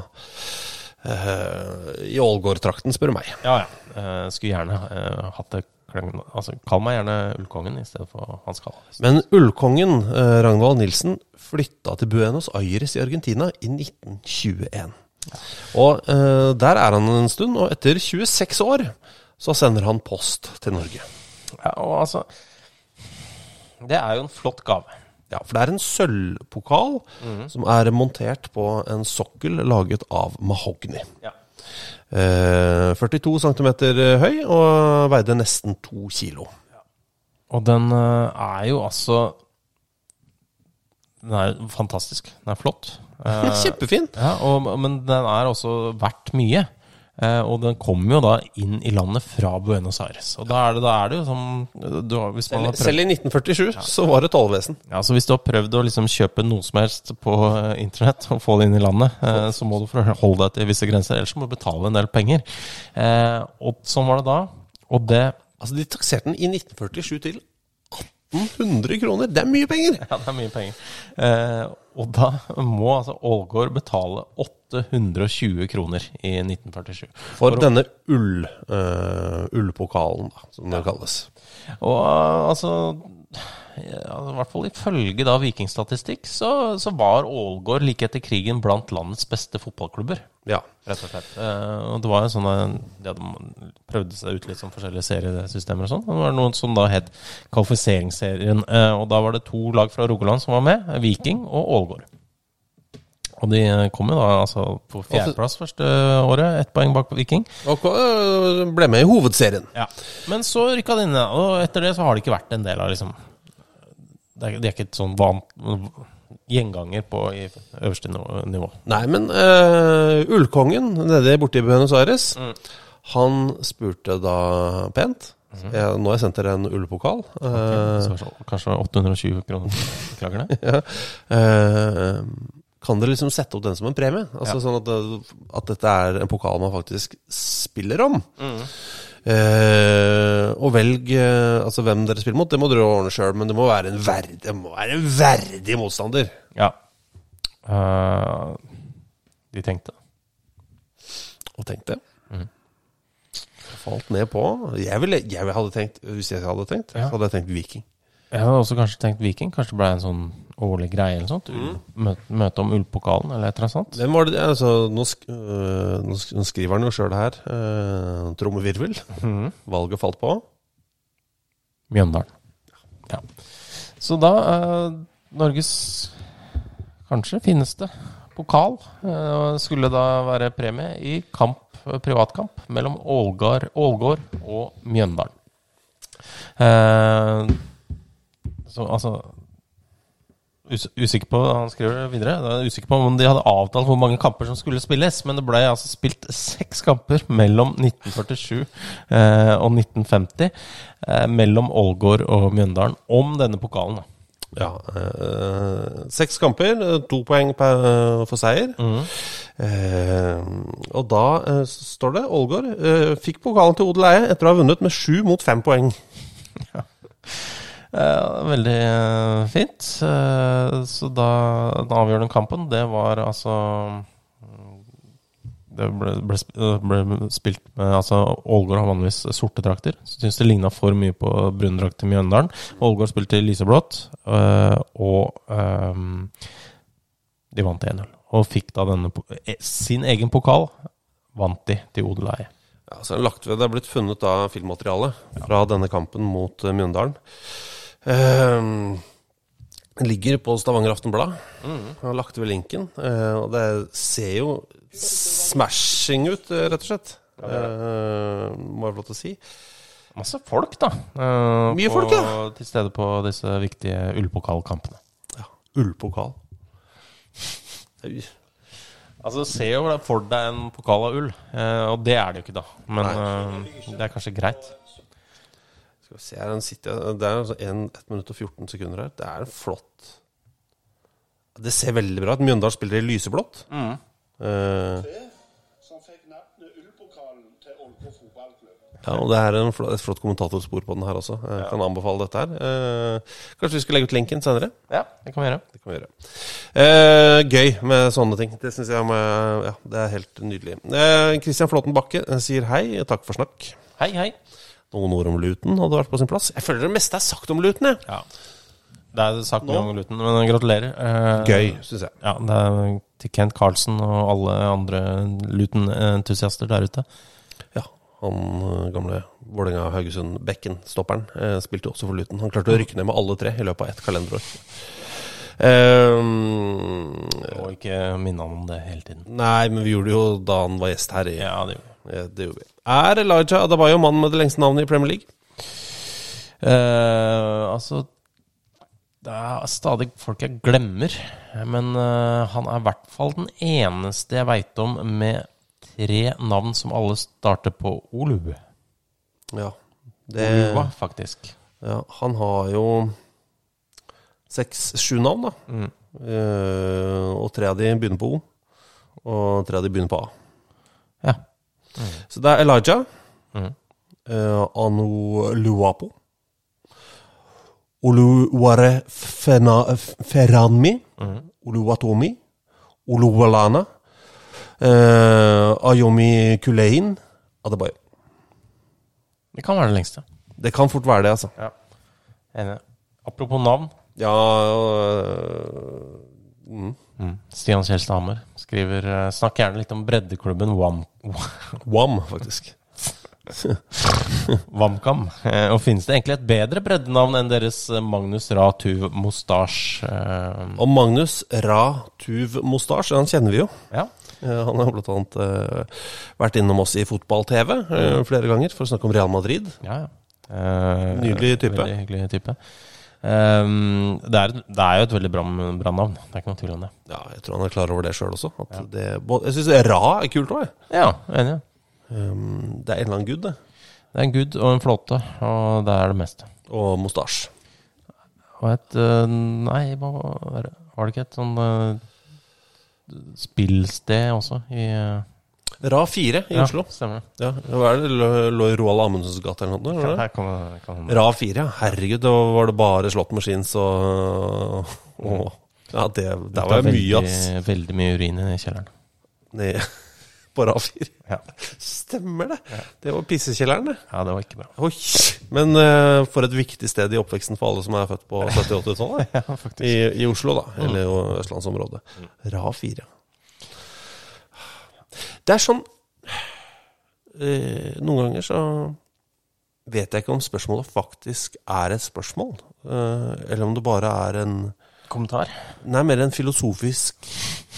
i Ålgård-trakten, spør du meg. Ja. Skulle gjerne hatt det. Altså, kall meg gjerne Ullkongen i stedet for Hans Kall. Men Ullkongen, Ragnvald Nilsen, flyttet til Buenos Aires i Argentina i 1921. Og der han en stund, og etter 26 år så sender han post til Norge. Ja, og altså, det jo en flott gave. Ja, for det en sølvpokal som montert på en sokkel laget av mahogni. Ja. 42 centimeter høy og veide nesten 2 kilo. Ja. Og den jo altså, den fantastisk. Den flott. Kjempefin. Ja, men den også verdt mye. Og den kommer jo da inn i landet fra Buenos Aires. Og da det jo som hvis man selv i 1947 så var det tollvesen. Ja, så hvis du har prøvd å liksom kjøpe noe som helst på internett og få det inn i landet, så må du forholde deg til visse grenser, ellers må du betale en del penger. Og sånn var det da. Og det altså de takserte den i 1947 til 1800 kroner. Det mye penger. Ja, det mye penger. Og da må altså Ålgård betale 820 kroner i 1947. For denne ullpokalen, da, som det kalles. Og altså, i hvert fall ifølge da vikingstatistikk, så var Ålgård like etter krigen blant landets beste fotballklubber. Ja. Rett og slett. Og det var jo sånn, de prøvde seg ut litt som forskjellige seriesystemer og sånn. Det var noen som da het kvalifiseringsserien, og da var det 2 lag fra Rogaland som var med, Viking og Ålgård. Og de kom jo da altså på 4. plass første året, 1 poeng bak på Viking. Og ble med i hovedserien. Ja, men så rykket de inn, og etter det så har det ikke vært en del av liksom, det er ikke et sånn gjenganger på i øverste nivå. Nei, men Ullkongen, nede borte i Buenos Aires, han spurte da pent. Nå har jeg sendt dere en ullpokal. Kanskje 820 kroner. Beklager det. Ja. Kan dere liksom sette opp den som en premie? Altså sånn at dette er en pokal man faktisk spiller om. Og velg altså hvem dere spiller mot. Det må dere ordne selv, men det må være en verdig motstander. Ja. De tenkte. Og tenkte. Falt ned på. Jeg hadde tenkt, hvis jeg hadde tenkt, så hadde jeg tenkt Viking. Jeg hadde også kanskje tenkt Viking. Kanskje det ble en sånn årlig greie eller sånt. Møte om ullpokalen eller et eller annet sånt. Hvem var det? Altså, nå skriver han jo selv her. Trommevirvel. Valget falt på. Mjøndalen. Ja. Så da Norges kanskje fineste pokal skulle da være premie i privatkamp mellom Ålgård og Mjøndalen. Så altså usikker på, han skriver det videre, usikker på om de hadde avtalt hvor mange kamper som skulle spilles, men det ble altså spilt 6 kamper mellom 1947 og 1950 mellom Ålgård og Mjøndalen om denne pokalen. Ja, 6 kamper, 2 poeng for seier. Og da står det Ålgård fikk pokalen til odel eie etter å ha vunnet med 7 mot 5 poeng. Ja. Veldig fint. Så da den avgjørende kampen, det var altså det ble spilt med altså Ålgård har vanligvis sorte drakter, så synes det lignet for mye på brune drakt til Mjøndalen. Ålgård spilte lyseblått, og de vant 1-0 og fikk da sin egen pokal vant de til odeleie. Ja, så det er blitt funnet da filmmateriale fra denne kampen mot Mjøndalen. Ligger på Stavanger Aftenblad. Jeg har lagt ved linken, og det ser jo smashing ut, rett og slett. Må jeg få lov til å si. Masse folk da. Mye folk, ja. Til stede på disse viktige ullpokalkampene. Ja, ullpokal. Altså, se jo for deg en pokal av ull, og det er det jo ikke da. Men det er kanskje greit. Skal vi se her, det er altså 1 minutt og 14 sekunder her. Det er en flott. Det ser veldig bra ut. Mjøndalen spiller i lyseblått. Som fikk navnet Ullpokalen til Ålgård fotballklubb. Ja, og det er et flott kommentatorspor på den her også. Jeg kan anbefale dette her. Kanskje vi skal legge ut linken senere? Ja, det kan vi gjøre. Gøy med sånne ting. Det synes jeg det er helt nydelig. Kristian Flåten Bakke sier hei, takk for snakk. Hei, hei. Noen ord om Luton hadde vært på sin plass. Jeg føler det meste er sagt om Luton, jeg. Ja, det er sagt mye om Luton, men gratulerer. Gøy, synes jeg. Ja, det er til Kent Carlsen og alle andre Luton-entusiaster der ute. Ja, han gamle Vålerenga-Haugesund-bekken, stopperen, spilte også for Luton. Han klarte å rykke ned med alle 3 i løpet av 1 kalenderår. Og ikke minne han om det hele tiden. Nei, men vi gjorde det jo da han var gjest her. Ja, det gjorde vi. Det gjorde vi. Er Elijah Adebayo mannen med det lengste navnet i Premier League? Altså, det er stadig folk jeg glemmer, men han er i hvert fall den eneste jeg vet om med 3 navn som alle starter på Olu. Ja, Oluva, faktisk. Ja, han har jo 6-7 navn da. Og 3 av de begynner på O, og 3 av de begynner på A. Ja. Så det er Elijah, Anu Luapo, Oluware Ferranmi, Oluwatomi, Oluwalana, Ayomi Kulein, Adebayo. Det kan være det lengste. Det kan fort være det, altså. Ja. Enig. Apropos navn. Ja, Stian Kjelstadhammer skriver, snakk gjerne litt om breddeklubben WAM, faktisk. WAMKAM. Og finnes det egentlig et bedre breddenavn enn deres Magnus Ra Tuv Mustache? Og Magnus Ra Tuv Mustache, han kjenner vi jo. Ja. Han har blant annet vært innom oss i fotball-TV flere ganger for å snakke om Real Madrid. Ja. Nydelig type. Veldig hyggelig type. Det er jo et veldig bra navn. Det er ikke noe tvil om det. Ja, jeg tror han er klar over det selv også. Jeg synes Ra er kult også. Ja, enig. Det er en eller annen gud, det. Det er en gud og en flåte, og det er det meste. Og Mustache. Og nei, var det ikke et sånn spillsted også i Ra 4 i Oslo. Stemmer. Ja, hva er det? Lå i Roald Amundsens gate eller noe? Her kan Ra 4, ja. Herregud, da var det bare slått med skins og ja, det var mye, ass. Veldig mye urin i kjelleren. Nei, på Ra 4. Ja. Stemmer det. Ja. Det var pissekjelleren, det. Ja, det var ikke bra. Oi, men for et viktig sted i oppveksten for alle som er født på 70-80-tallet. Ja, faktisk. I Oslo da, eller i Østlandsområdet. Ra 4. Det er sånn, noen ganger så vet jeg ikke om spørsmålet faktisk er et spørsmål, eller om det bare er en kommentar. Nei, mer en filosofisk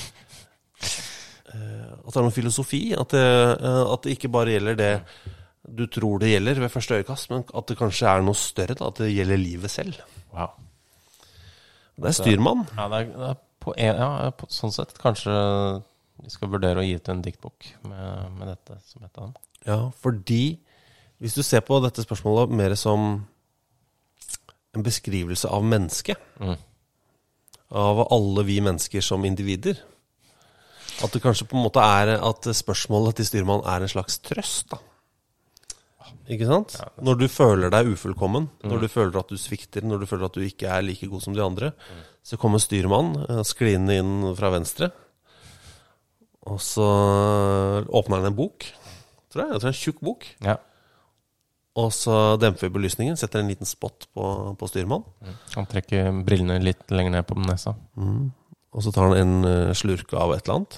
at det er noen filosofi, at det ikke bare gjelder det du tror det gjelder ved første øyekast, men at det kanskje er noe større, da, at det gjelder livet selv. Wow. Det er styrmann. Ja, det er på sånn sett kanskje vi skal vurdere å gi ut en diktbok med dette som et av dem. Ja, fordi hvis du ser på dette spørsmålet mer som en beskrivelse av mennesket, av alle vi mennesker som individer, at det kanskje på en måte er at spørsmålet til styrmann er en slags trøst, da. Ikke sant? Ja, når du føler deg ufullkommen, når du føler at du svikter, når du føler at du ikke er like god som de andre, så kommer styrmann sklinende inn fra venstre, og så åpner han en bok, tror jeg en tjukk bok. Ja. Og så demper vi belysningen, setter en liten spot på styrmann. Han trekker brillene litt lenger ned på nesa. Og så tar han en slurk av et eller annet.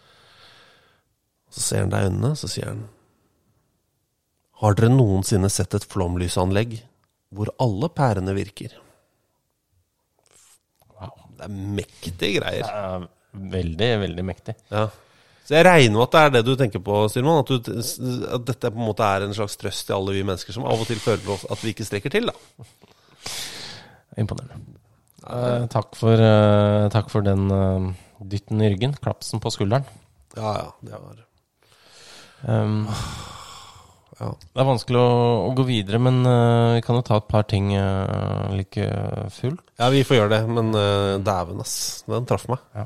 Så ser han deg i øynene, så sier han: har dere noensinne sett et flomlysanlegg hvor alle pærene virker? Wow, det er mektige greier. Det er veldig, veldig mektig. Ja. Så jeg regner med at det er det du tenker på, styrmann, at dette på en måte er en slags trøst til alle vi mennesker som av og til føler at vi ikke strekker til, da. Imponerende. Takk for den dytten i ryggen, klapsen på skulderen. Ja, det var ja. Det er vanskelig å gå videre, men vi kan jo ta et par ting like fullt. Ja, vi får gjøre det, men dæven ass, den traff meg. Ja.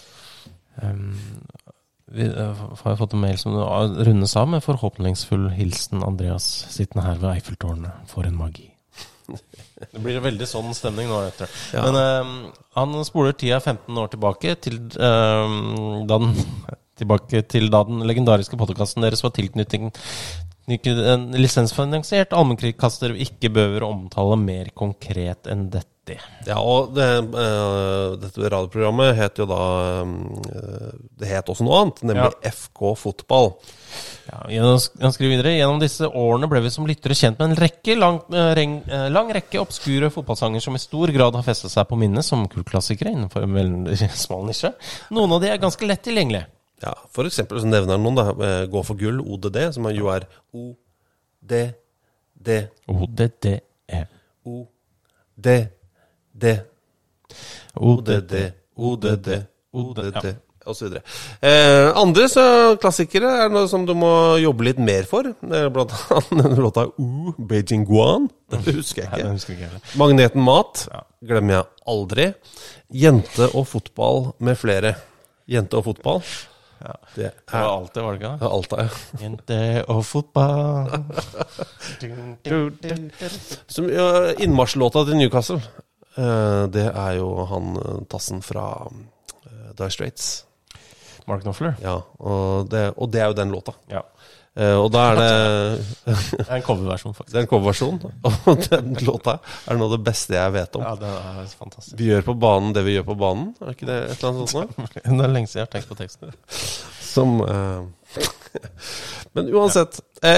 Vi har fått en mail som rundes av med forhåpningsfull hilsen Andreas, sittende her ved Eiffeltårnet, for en magi. Det blir veldig sånn stemning nå etter. Ja. Men han spoler tida 15 år tilbake til da den legendariske podcasten deres var tilknytning en lisensfinansiert allmennkringkaster vi ikke behøver å omtale mer konkret enn dette. Ja, og dette radioprogrammet het jo da det het også noe annet, nemlig FK Fotball. Ja, han skriver videre: gjennom disse årene ble vi som lyttere kjent med en lang rekke obskure fotballsanger som i stor grad har festet seg på minnet som kultklassikere innenfor en veldig smal nisje. Noen av de er ganske lett tilgjengelige. Ja, for eksempel så nevner han noen da, Gå for gull, ODD, som jo er O-D-D. O-D-D-E. O-D-D. O-D-D. O-D-D. O-D-D. Og så videre. Andre klassikere er noe som du må jobbe litt mer for. Blant annet låta Beijing Guan. Det husker jeg ikke. Magneten Mat. Glemmer jeg aldri. Jente og fotball med flere. Jente og fotball. Ja. Det var alltid, var det ikke? Det var alltid, ja. Jente og fotball. Som innmarslåta til Newcastle. Det er jo han tassen fra Dire Straits. Mark Knopfler. Ja, og det er jo den låta. Ja. Og da er det Det er en coverversjon, faktisk. Det er en coverversjon, og den låta er noe av det beste jeg vet om. Ja, det er fantastisk. Vi gjør på banen det vi gjør på banen. Er ikke det et eller annet sånt nå? Det er lenge siden jeg har tenkt på teksten. Som Men uansett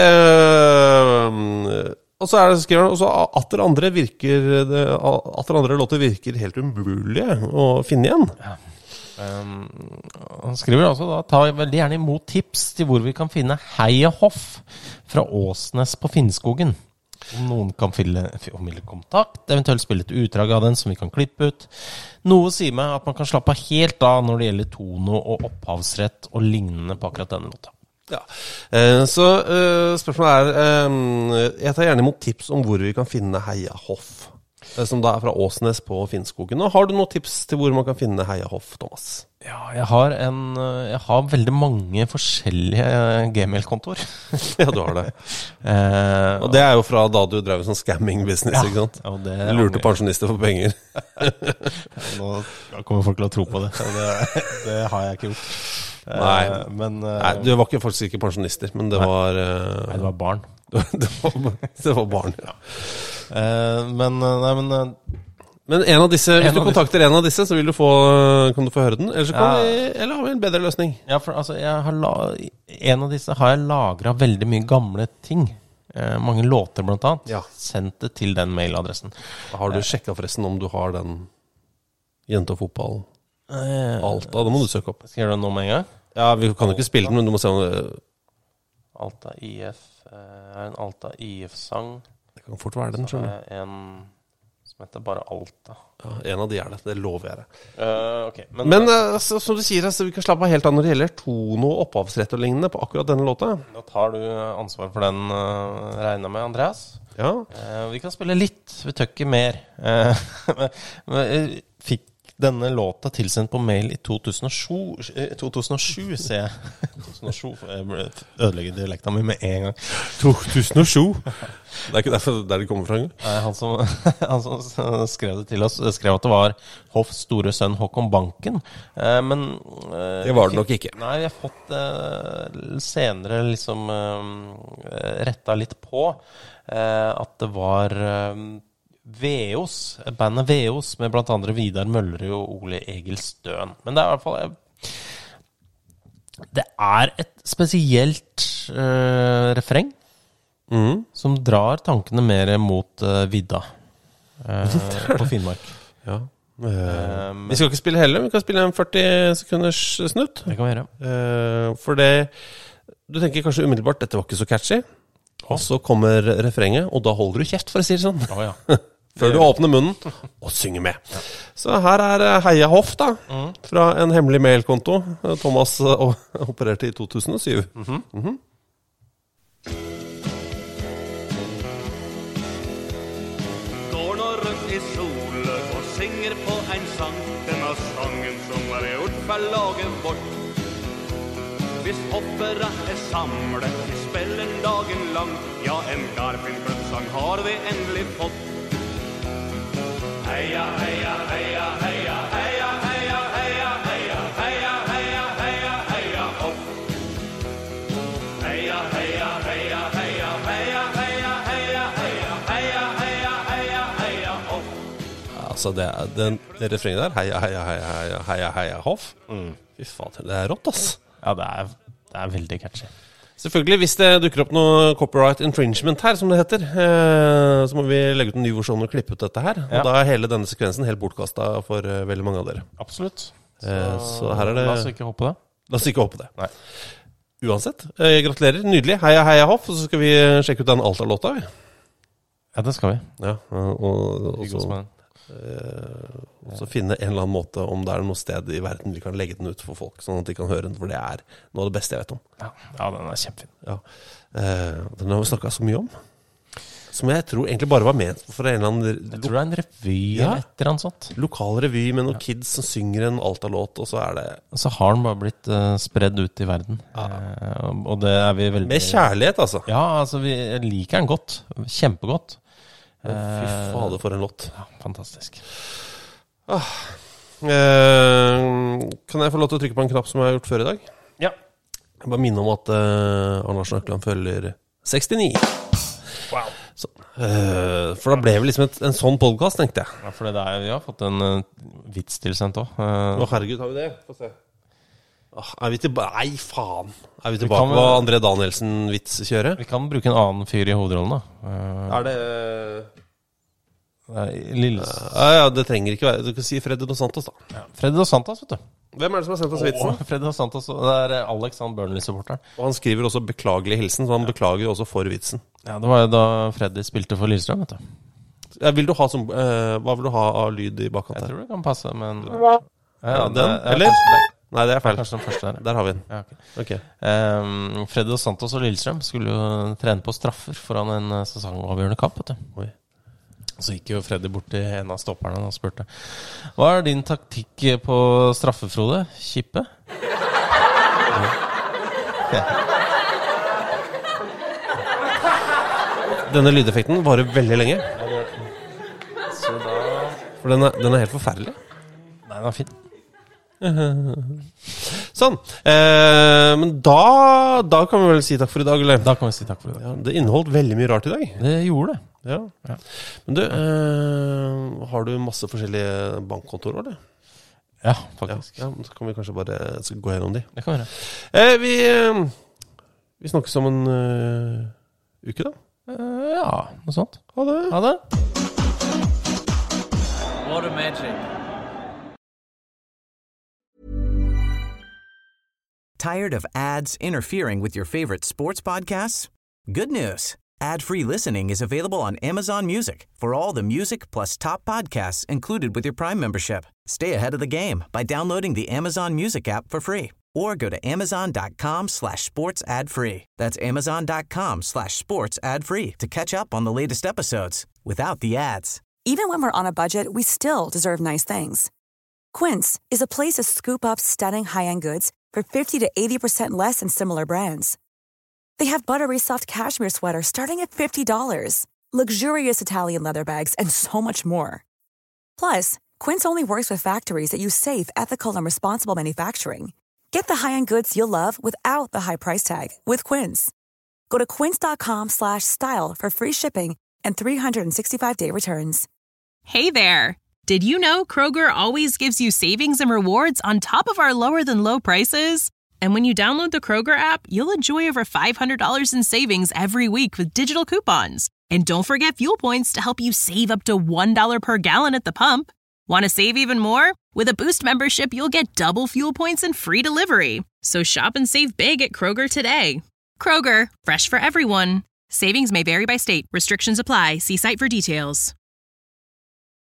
og så er det skrevet også atter andre låter virker helt umulige å finne igjen. Ja. Han skriver også da: ta veldig gjerne imot tips til hvor vi kan finne Heiahoff fra Åsnes på Finnskogen. Om noen kan formidle kontakt, eventuelt spille et utdrag av den som vi kan klippe ut. Noe sier meg at man kan slappe helt av når det gjelder tono og opphavsrett og lignende på akkurat denne låta. Ja, så spørsmålet jeg tar gjerne imot tips om hvor vi kan finne Heiahoff, som da er fra Åsnes på Finnskogen. Og har du noen tips til hvor man kan finne Heiahoff, Thomas? Ja, jeg har veldig mange forskjellige Gmail-kontoer. Ja, du har det. Og det er jo fra da du drev sånn scamming-business, ja, ikke sant? Ja, du lurte pensjonister for penger. Nå kommer folk til å tro på det. Det har jeg ikke gjort. Nei, du var faktisk ikke pensjonister, men det var Nei, det var barn. Det var barn, ja. Men en av disse, hvis du kontakter en av disse, så kan du få høre den. Eller så eller har vi en bedre løsning. Ja, for altså, en av disse har jeg lagret veldig mye gamle ting. Mange låter blant annet. Ja. Sendt det til den mailadressen. Har du sjekket forresten om du har den Jente og fotball? Alta, det må du søke opp. Skal jeg gjøre det nå med en gang? Ja, vi kan jo ikke spille den, men du må se om Alta IF er en Alta IF-sang. Det kan fort være den, skjønner du. En som heter bare Alta. Ja, en av de er det lover jeg deg. Okay, men som du sier, vi kan slappe helt av når det gjelder tono og opphavsrett og lignende på akkurat denne låta. Da tar du ansvar for den, regner med, Andreas. Ja. Vi kan spille litt, vi tør ikke mer. Fikk denne låta tilsendt på mail i 2007, ser jeg. 2007, jeg ødelegger dialekta mi med en gang. 2007? Det er ikke derfor der de kommer fra. Nei, han som skrev det til oss, skrev at det var Hoffs store sønn Håkon Banken. Men det var det nok ikke. Nei, vi har fått senere liksom rettet litt på at det var Veos, bandet Veos med blant andre Vidar Møllerud og Ole Egil Støen. Men det er i hvert fall det er et spesielt refreng som drar tankene mer mot vidda på Finnmark. Ja. Vi skal ikke spille heller, vi kan spille en 40 sekunders snutt. Det kan vi gjøre. For det, du tenker kanskje umiddelbart, dette var ikke så catchy. Og så kommer refrenget, og da holder du kjeft, for å si det sånn. Ja. Før du åpner munnen og synger med. Ja. Så her er Heiahoff da, fra en hemmelig mailkonto. Thomas opererte i 2007. Går nå rundt i solen og synger på en sang. Denne sangen som var gjort for laget vårt. Hvis hoppere samlet, vi spiller dagen lang. Ja, en Garfield-sang har vi endelig fått. Heia, heia, heia, heia, heia, heia, heia, heia, heia, heia, heia, heia, hopp. Heia, heia, heia, heia, heia, heia, heia, heia, heia, heia, heia, heia, hopp. Altså, det refrenget der, heia, heia, heia, heia, heia, heia, hoff. Fy faen, det er rått, ass. Ja, det er veldig catchy. Selvfølgelig, hvis det dukker opp noe copyright infringement her, som det heter, så må vi legge ut en ny versjon og klippe ut dette her. Og da er hele denne sekvensen helt bortkastet for veldig mange av dere. Absolutt. Så her er det... La oss ikke håpe det. La oss ikke håpe det. Nei. Uansett, gratulerer, nydelig. Heia, heia, hoff, og så skal vi sjekke ut den Alta-låta, vi. Ja, det skal vi. Ja, og så finne en eller annen måte om det er noe sted i verden vi kan legge den ut for folk, sånn at de kan høre den, for det er noe av det beste jeg vet om. Ja, den er kjempefin. Ja. Den har vi snakket så mye om. Som jeg tror egentlig bare var ment for en eller annen... Jeg tror det er en revy eller et eller annet sånt. Lokal revy med noen kids som synger en Alta-låt, og så er det... Og så har den bare blitt spredd ut i verden. Og det er vi veldig... Med kjærlighet, altså. Ja, altså vi liker den godt. Kjempegodt. Fy fader for en låt. Ja, fantastisk. Kan jeg få lov til å trykke på en knapp som jeg har gjort før i dag? Ja. Jeg bare minner om at Arne Larsen Økland følger 69. Wow. Så, for da ble vi liksom en sånn podcast, tenkte jeg. Ja, for vi har fått en vits tilsendt også. Herregud, har vi det? Få se. Er vi tilbake? Nei, faen. Er vi tilbake på André Danielsen-vits kjøre? Vi kan bruke en annen fyr i hovedrollen da. Er det... Lilles. Ja, det trenger ikke være. Du kan si Freddy Dos Santos da. Ja, Freddy Dos Santos, vet du. Hvem er det som har sendt oss vitsen? Freddy Dos Santos, det Alex, han Burnley-supporteren. Og han skriver også beklagelig hilsen, så han beklager også for vitsen. Ja, det var jo da Freddy spilte for Lillestrøm, vet du. Ja, hva vil du ha av lyd i bakkant her? Jeg tror det kan passe, men... Ja, den, eller? Nei, det feil. Kanskje den første der. Der har vi den. Ja, okay. Freddy Dos Santos og Lillestrøm skulle jo trene på straffer foran en sesongavgjørende kamp, vet du. Oi. Så gikk jo Freddy bort til en av stopperne og spurte: hva din taktikk på straffe, Frode? Kippe? Ja. Denne lydeffekten varer veldig lenge. Så da... For den er helt forferdelig. Nei, den er fin. Sånn. Men da kan vi vel si takk for i dag, eller? Da kan vi si takk for i dag. Ja, det inneholdt veldig mye rart i dag. Det gjorde det. Ja. Men du, har du masse forskjellige bankkontorer, eller? Ja, faktisk. Ja, så kan vi kanskje bare gå gjennom de. Det kan vi gjøre. Vi snakkes om en uke, da. Ja, noe sånt. Ha det. Ha det. What a magic. Tired of ads interfering with your favorite sports podcasts? Good news. Ad-free listening is available on Amazon Music for all the music plus top podcasts included with your Prime membership. Stay ahead of the game by downloading the Amazon Music app for free or go to amazon.com/sports ad free. That's amazon.com/sports ad free to catch up on the latest episodes without the ads. Even when we're on a budget, we still deserve nice things. Quince is a place to scoop up stunning high-end goods for 50 to 80% less than similar brands. They have buttery soft cashmere sweaters starting at $50, luxurious Italian leather bags, and so much more. Plus, Quince only works with factories that use safe, ethical, and responsible manufacturing. Get the high-end goods you'll love without the high price tag with Quince. Go to quince.com/style for free shipping and 365-day returns. Hey there! Did you know Kroger always gives you savings and rewards on top of our lower-than-low prices? And when you download the Kroger app, you'll enjoy over $500 in savings every week with digital coupons. And don't forget fuel points to help you save up to $1 per gallon at the pump. Want to save even more? With a Boost membership, you'll get double fuel points and free delivery. So shop and save big at Kroger today. Kroger, fresh for everyone. Savings may vary by state. Restrictions apply. See site for details.